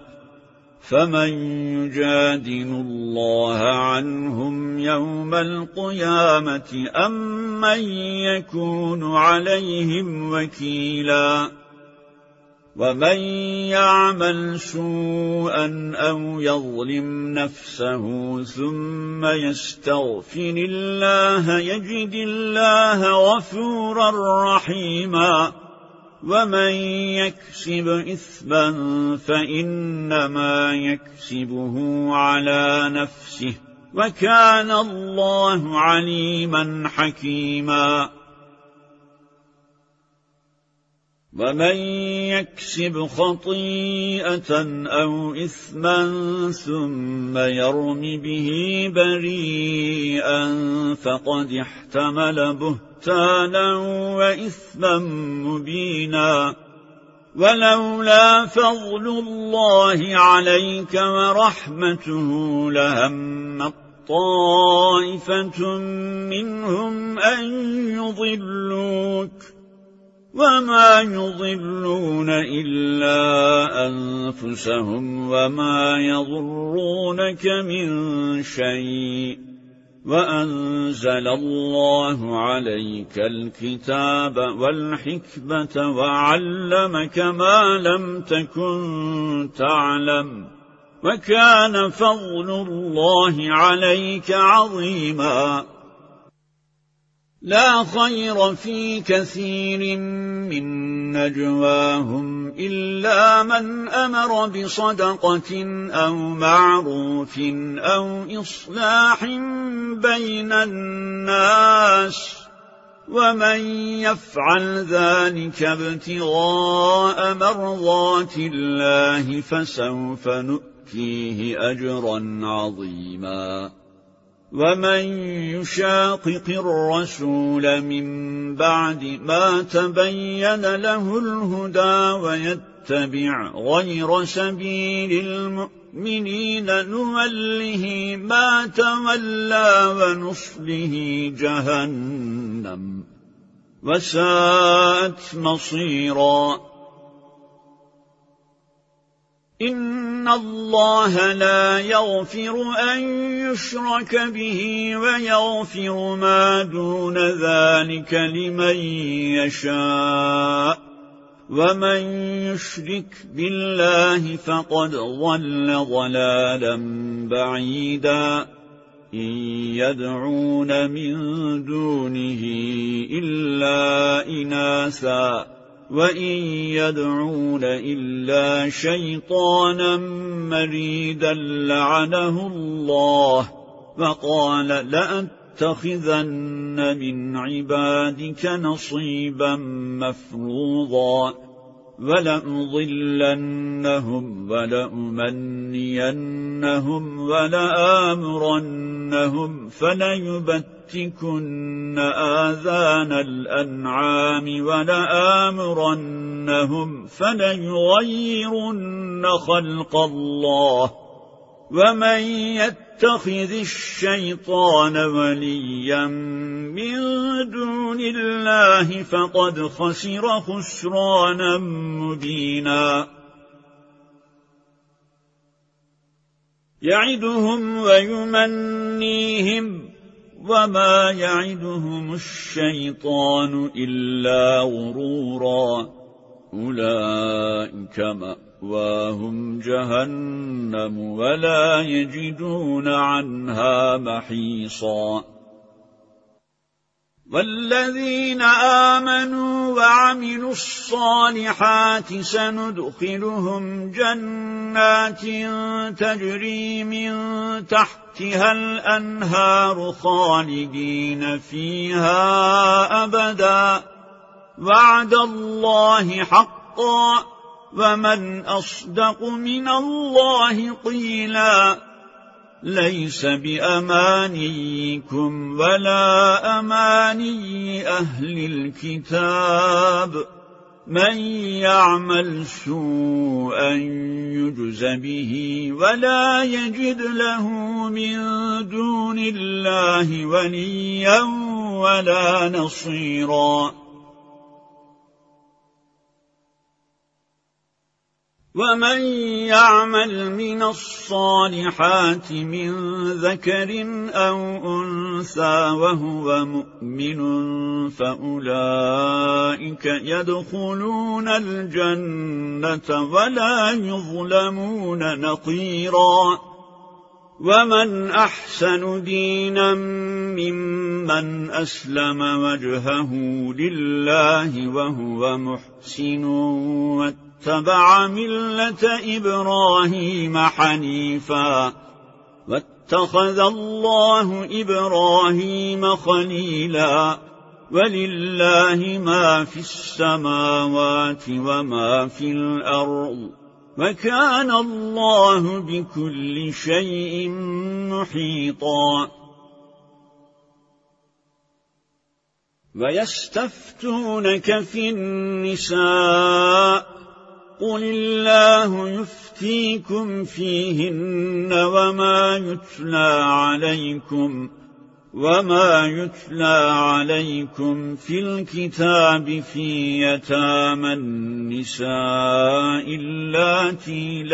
أم من يكون عليهم وكيلا ومن يعمل سوءا أو يظلم نفسه ثم يستغفر الله يجد الله غفورا رحيما ومن يكسب إثما فإنما يكسبه على نفسه وكان الله عليما حكيما ومن يكسب خطيئة أو إثما ثم يرم به بريئا فقد احتمل بهتانا وإثما مبينا ولولا فضل الله عليك ورحمته لهم طائفة منهم أن يضلوك وما يضلون إلا أنفسهم وما يضرونك من شيء وأنزل الله عليك الكتاب والحكمة وعلمك ما لم تكن تعلم وكان فضل الله عليك عظيما لا خير في كثير من نجواهم إلا من أمر بصدقة أو معروف أو إصلاح بين الناس ومن يفعل ذلك ابتغاء مرضات الله فسوف نؤتيه أجرا عظيما ومن يشاقق الرسول من بعد ما تبين له الهدى ويتبع غير سبيل المؤمنين نوله ما تولى ونصله جهنم وساءت مصيرا إن الله لا يغفر أن يشرك به ويغفر ما دون ذلك لمن يشاء ومن يشرك بالله فقد ضل ضلالا بعيدا إن يدعون من دونه إلا إناثا وإن يدعون إلا شيطانا مريدا لعنه الله وقال لأتخذن من عبادك نصيبا مفروضا ولأضلنهم ولأمنينهم ولآمرنهم فليبتكن آذان الأنعام ولآمرنهم فليغيرن خلق الله ومن يتخذ الشيطان وليا من دون الله فقد خسر خسرانا مبينا يعدهم ويمنيهم وما يعدهم الشيطان إلا غرورا أولئك مأواهم جهنم ولا يجدون عنها محيصا والذين آمنوا وعملوا الصالحات سندخلهم جنات تجري من تحتها الأنهار خالدين فيها أبدا وعد الله حقا ومن أصدق من الله قيلا ليس بأمانيكم ولا أماني أهل الكتاب من يعمل سوءا يجز به ولا يجد له من دون الله وليا ولا نصيرا ومن يعمل من الصالحات من ذكر أو أنثى وهو مؤمن فأولئك يدخلون الجنة ولا يظلمون نقيرا ومن أحسن دينا ممن أسلم وجهه لله وهو محسن واتبع ملة إبراهيم حنيفا واتخذ الله إبراهيم خليلا ولله ما في السماوات وما في الأرض وكان الله بكل شيء محيطا ويستفتونك في النساء قل الله يفتيكم فيهن وما يتلى عليكم في الكتاب في يتامى النساء اللاتي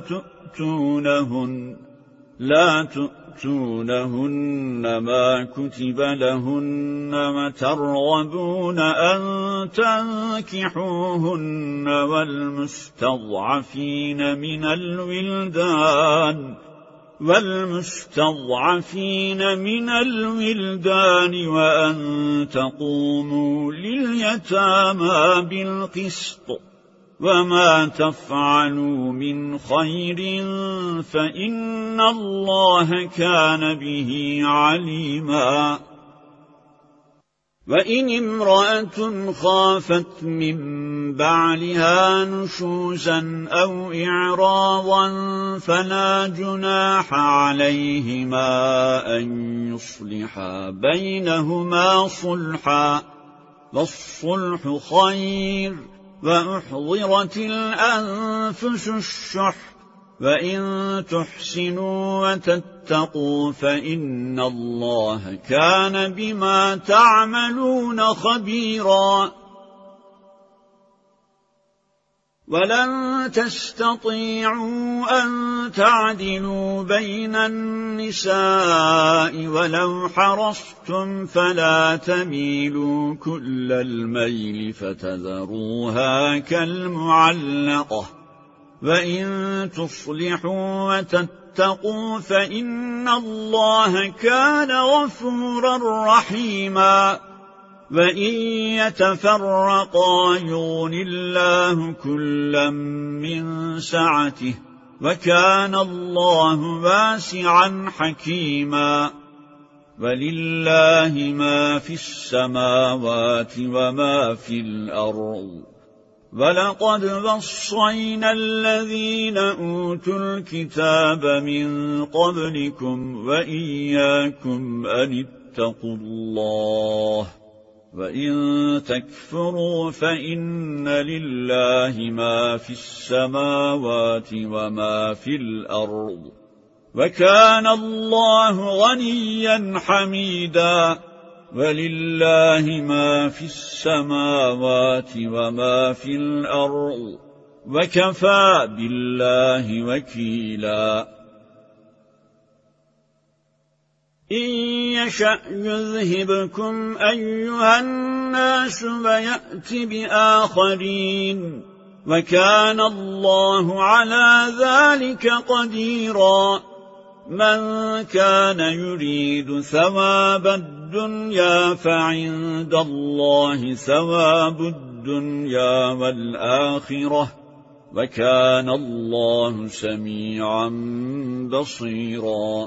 لا تؤتونهن ما كتب لهن وترغبون أن تنكحوهن والمستضعفين من الولدان وأن تقوموا لليتامى بالقسط وما تفعلوا من خير فإن الله كان به عليما وإن امرأة خافت من بعلها نشوزا أو إعراضا فلا جناح عليهما أن يصلحا بينهما صلحا والصلح خير وأحضرت الأنفس الشح وإن تحسنوا وتتقوا فإن الله كان بما تعملون خبيرا ولن تستطيعوا أن تعدلوا بين النساء ولو حرصتم فلا تميلوا كل الميل فتذروها كالمعلقة وإن تصلحوا وتتقوا فإن الله كان غفورا رحيما وإن يتفرقا يغن الله كلا من سعته وكان الله واسعا حكيما ولله ما في السماوات وما في الأرض ولقد وصينا الذين أوتوا الكتاب من قبلكم وإياكم أن اتقوا الله وإن تكفروا فإن لله ما في السماوات وما في الأرض وكان الله غنيا حميدا ولله ما في السماوات وما في الأرض وكفى بالله وكيلا إن يشأ يذهبكم أيها الناس ويأت بآخرين وكان الله على ذلك قديرا من كان يريد ثواب الدنيا فعند الله ثواب الدنيا والآخرة وكان الله سميعا بصيرا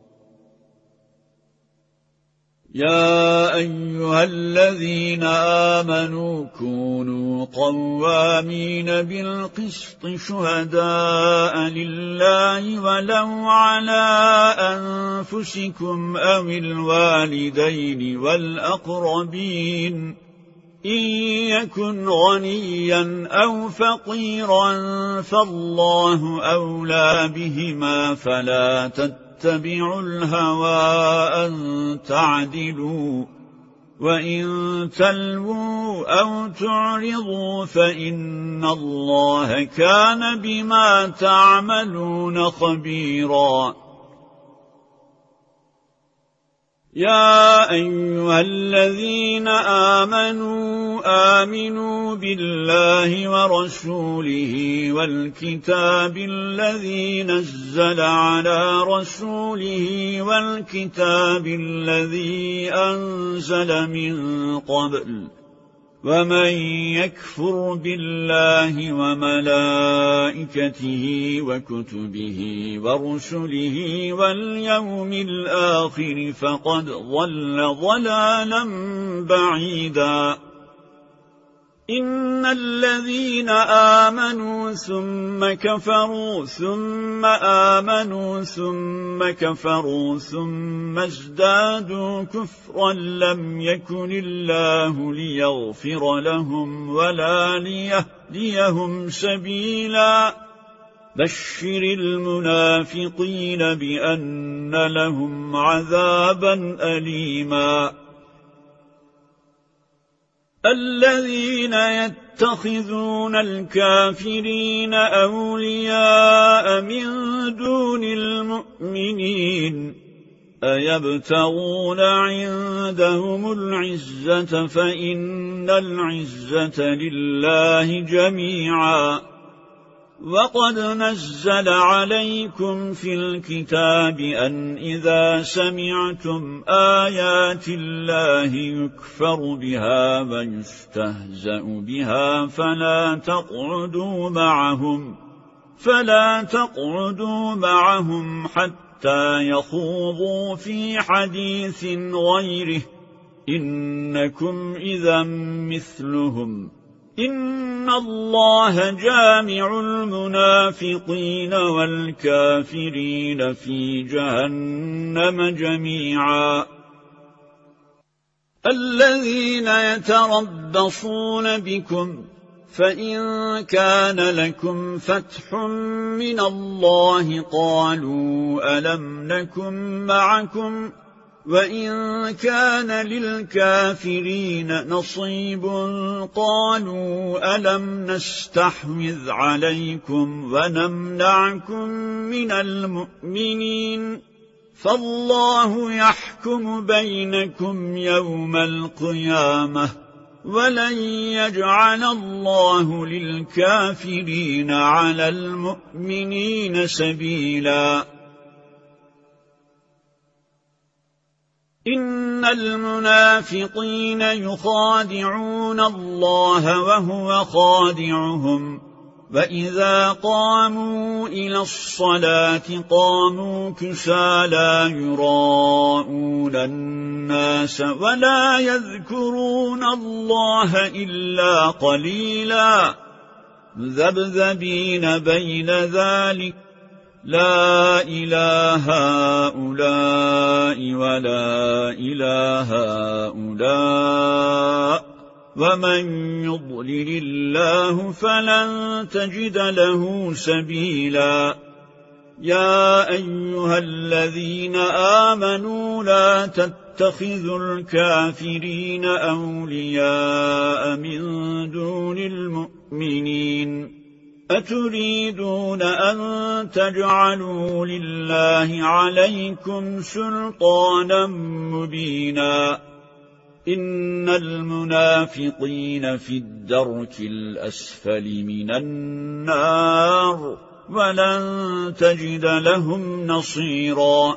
يا أيها الذين آمنوا كونوا قوامين بالقسط شهداء لله ولو على أنفسكم أو الوالدين والأقربين إن يكن غنيا أو فقيرا فالله أولى بهما فلا تتبعوا الهوى أن تعدلوا وإن تلووا أو تعرضوا فإن الله كان بما تعملون خبيرا يا أيها الذين آمنوا بالله ورسوله والكتاب الذي نزل على رسوله والكتاب الذي أنزل من قبل ومن يكفر بالله وملائكته وكتبه ورسله واليوم الآخر فقد ضل ضلالا بعيدا إن الذين آمنوا ثم كفروا ثم آمنوا ثم كفروا ثم ازدادوا كفرا لم يكن الله ليغفر لهم ولا ليهديهم سبيلا بشر المنافقين بأن لهم عذابا أليما الذين يتخذون الكافرين أولياء من دون المؤمنين أيبتغون عندهم العزة فإن العزة لله جميعا وقد نزل عليكم في الكتاب أن إذا سمعتم آيات الله يكفر بها ويستهزأ بها فلا تقعدوا معهم حتى يخوضوا في حديث غيره إنكم إذا مثلهم إن الله جامع المنافقين والكافرين في جهنم جميعا الذين يتربصون بكم فإن كان لكم فتح من الله قالوا ألم نكن معكم وإن كان للكافرين نصيب قالوا ألم نستحوذ عليكم ونمنعكم من المؤمنين فالله يحكم بينكم يوم القيامة ولن يجعل الله للكافرين على المؤمنين سبيلا إن المنافقين يخادعون الله وهو خادعهم وإذا قاموا إلى الصلاة قاموا كسالى يراءون الناس ولا يذكرون الله إلا قليلا مذبذبين بين ذلك لا إله هؤلاء ولا إله هؤلاء ومن يضلل الله فلن تجد له سبيلا يا أيها الذين آمنوا لا تتخذوا الكافرين أولياء من دون المؤمنين أتريدون أن تجعلوا لله عليكم سلطانا مبينا إن المنافقين في الدرك الأسفل من النار ولن تجد لهم نصيرا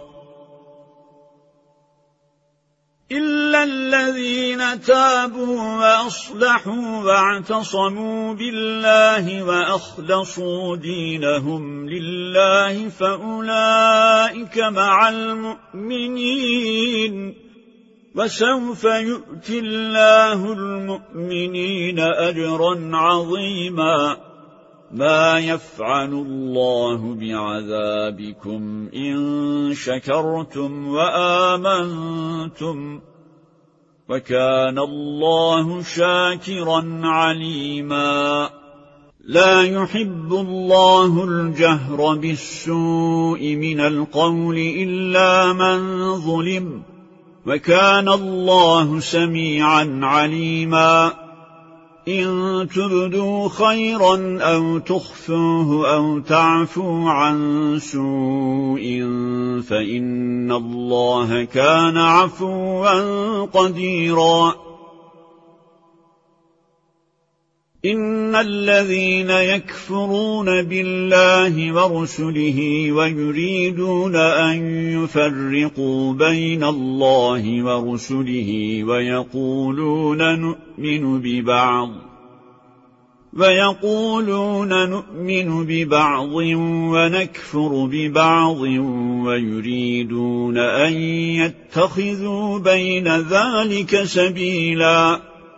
إلا الذين تابوا وأصلحوا واعتصموا بالله وأخلصوا دينهم لله فأولئك مع المؤمنين وسوف يؤتي الله المؤمنين أجرا عظيما ما يفعل الله بعذابكم إن شكرتم وآمنتم وكان الله شاكرا عليما لا يحب الله الجهر بالسوء من القول إلا من ظلم وكان الله سميعا عليما إن تبدوا خيرا أو تخفوه أو تعفوا عن سوء فإن الله كان عفوا قديرا إن الذين يكفرون بالله ورسله ويريدون أن يفرقوا بين الله ورسله ويقولون نؤمن ببعض ونكفر ببعض ويريدون أن يتخذوا بين ذلك سبيلا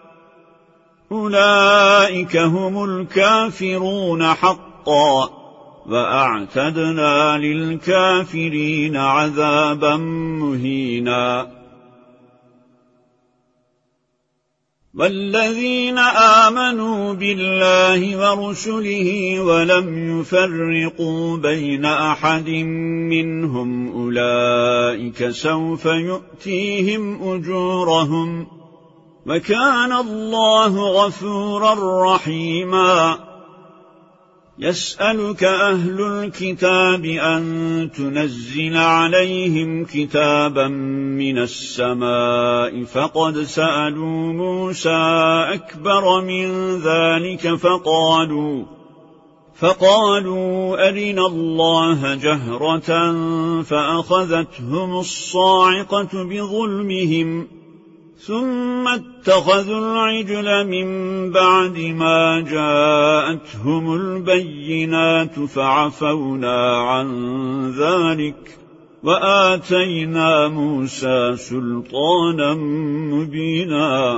أولئك هم الكافرون حقا وأعتدنا للكافرين عذابا مهينا والذين آمنوا بالله ورسله ولم يفرقوا بين أحد منهم أولئك سوف يؤتيهم أجورهم وكان الله غفورا رحيما يسألك أهل الكتاب أن تنزل عليهم كتابا من السماء فقد سألوا موسى أكبر من ذلك فقالوا أرنا الله جهرة فأخذتهم الصاعقة بظلمهم ثم اتخذوا العجل من بعد ما جاءتهم البينات فعفونا عن ذلك وآتينا موسى سلطانا مبينا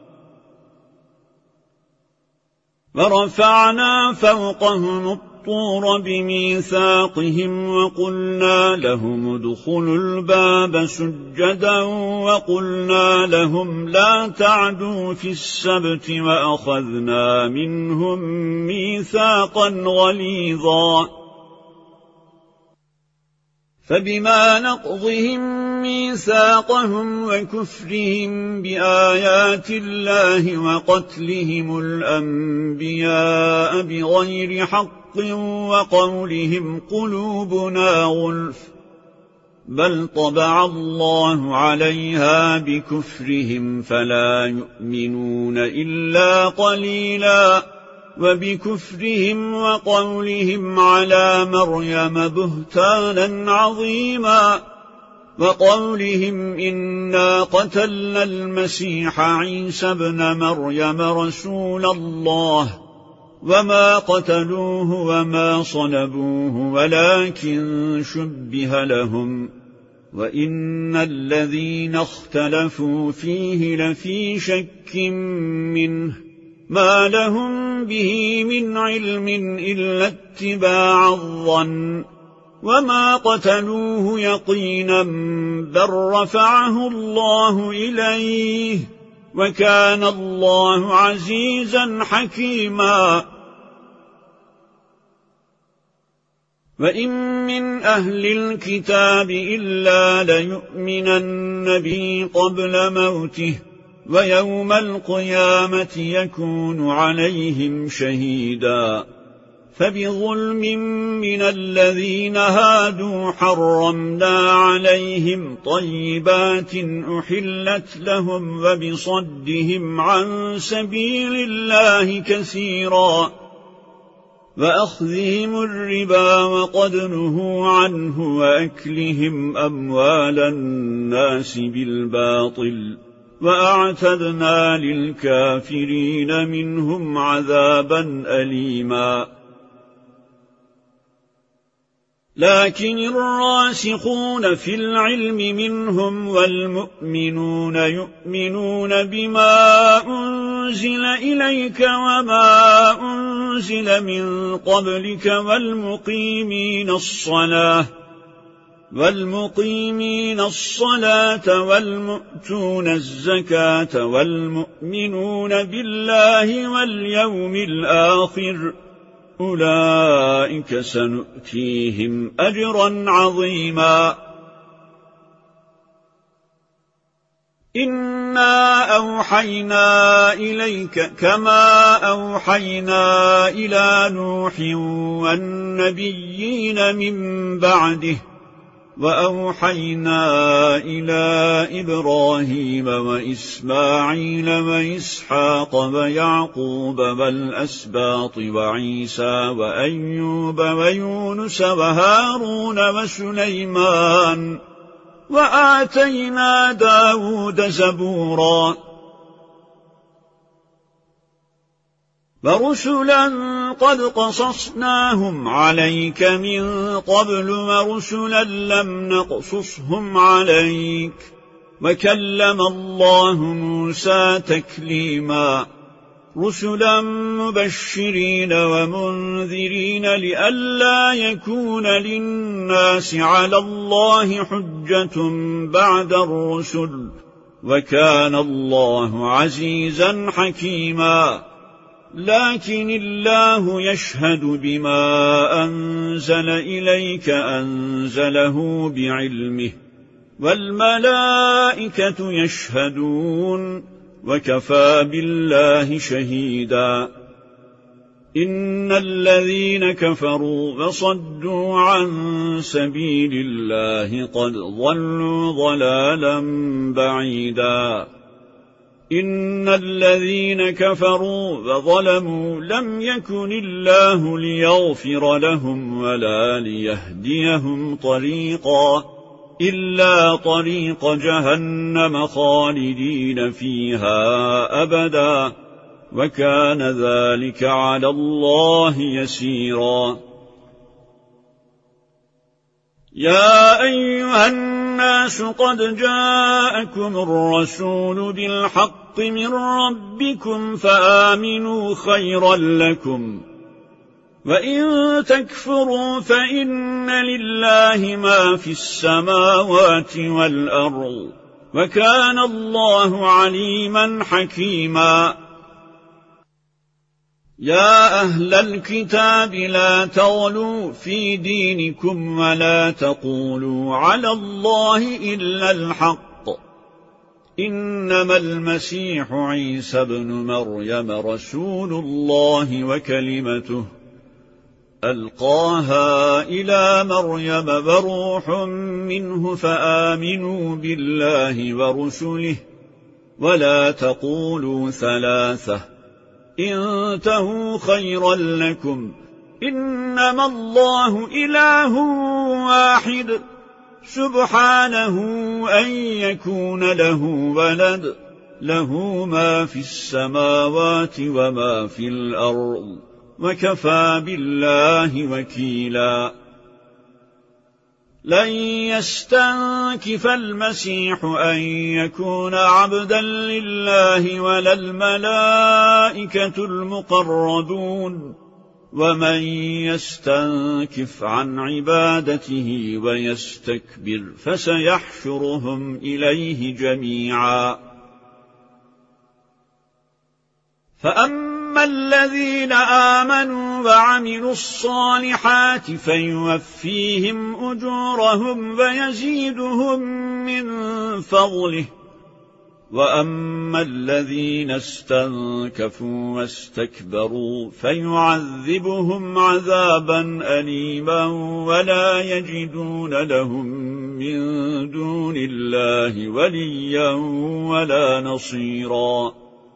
ورفعنا فوقهم الطور بميثاقهم وقلنا لهم ادخلوا الباب سجدا وقلنا لهم لا تعدوا في السبت وأخذنا منهم ميثاقا غليظا فبما نقضهم ميثاقهم وكفرهم بآيات الله وقتلهم الأنبياء بغير حق وقولهم قلوبنا غلف بل طبع الله عليها بكفرهم فلا يؤمنون إلا قليلا وبكفرهم وقولهم على مريم بهتانا عظيما وقولهم إنا قتلنا المسيح عيسى ابن مريم رسول الله وما قتلوه وما صلبوه ولكن شبه لهم وإن الذين اختلفوا فيه لفي شك منه ما لهم به من علم إلا اتباع الظن وما قتلوه يقينا بل رفعه الله إليه وكان الله عزيزا حكيما وإن من أهل الكتاب إلا ليؤمنن به قبل موته ويوم القيامة يكون عليهم شهيدا فبظلم من الذين هادوا حرمنا عليهم طيبات أحلت لهم وبصدهم عن سبيل الله كثيرا وأخذهم الربا وقد نهوا عنه وأكلهم أموال الناس بالباطل وأعتدنا للكافرين منهم عذابا أليما لكن الراسخون في العلم منهم والمؤمنون يؤمنون بما أنزل إليك وما أنزل من قبلك والمقيمين الصلاة والمؤتون الزكاة والمؤمنون بالله واليوم الآخر أولئك سنؤتيهم أجرا عظيما إنا أوحينا إليك كما أوحينا إلى نوح والنبيين من بعده وأوحينا إلى إبراهيم وإسماعيل وإسحاق ويعقوب والأسباط وعيسى وأيوب ويونس وهارون وسليمان وآتينا داود زبورا ورسلا قد قصصناهم عليك من قبل ورسلا لم نقصصهم عليك وكلم الله موسى تكليما رسلا مبشرين ومنذرين لئلا يكون للناس على الله حجة بعد الرسل وكان الله عزيزا حكيما لكن الله يشهد بما أنزل إليك أنزله بعلمه والملائكة يشهدون وكفى بالله شهيدا إن الذين كفروا وصدوا عن سبيل الله قد ضلوا ضلالا بعيدا إن الذين كفروا وظلموا لم يكن الله ليغفر لهم ولا ليهديهم طريقا إلا طريق جهنم خالدين فيها أبدا وكان ذلك على الله يسيرا يا أيها الناس قد جاءكم الرسول بالحق من ربكم فآمنوا خيرا لكم وإن تكفروا فإن لله ما في السماوات والأرض وكان الله عليما حكيما يا أهل الكتاب لا تغلوا في دينكم ولا تقولوا على الله إلا الحق إنما المسيح عيسى بن مريم رسول الله وكلمته ألقاها إلى مريم وروح منه فآمنوا بالله ورسله ولا تقولوا ثلاثة انتهوا خيرا لكم إنما الله إله واحد سبحانه أن يكون له ولد له ما في السماوات وما في الأرض وكفى بالله وكيلا لن يستنكف المسيح أن يكون عبدا لله ولا الملائكة المقربون ومن يستنكف عن عبادته ويستكبر فسيحشرهم إليه جميعا فأما الذين آمنوا وعملوا الصالحات فيوفيهم أجورهم ويزيدهم من فضله وأما الذين استنكفوا واستكبروا فيعذبهم عذابا أليما ولا يجدون لهم من دون الله وليا ولا نصيرا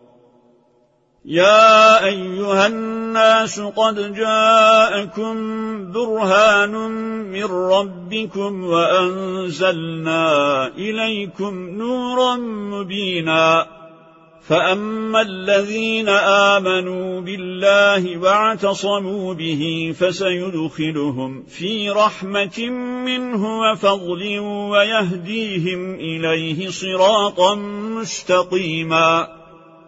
يا أيها الناس قد جاءكم برهان من ربكم وأنزلنا إليكم نورا مبينا فأما الذين آمنوا بالله واعتصموا به فسيدخلهم في رحمة منه وفضل ويهديهم إليه صراطا مستقيما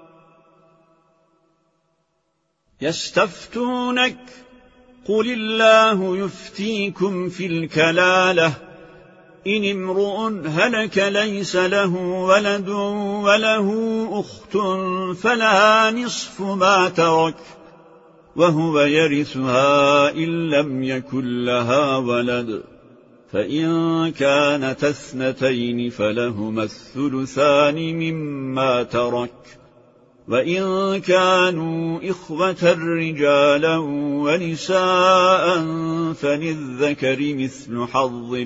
يستفتونك قل الله يفتيكم في الكلالة إن امرؤ هلك ليس له ولد وله أخت فلها نصف ما ترك وهو يرثها إن لم يكن لها ولد فإن كانت اثنتين فلهما الثلثان مما ترك وإن كانوا إخوة رجالا ونساء فللذكر مثل حظ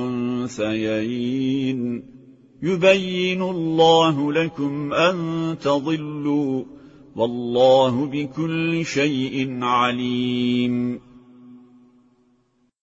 الأنثيين يبين الله لكم أن تضلوا والله بكل شيء عليم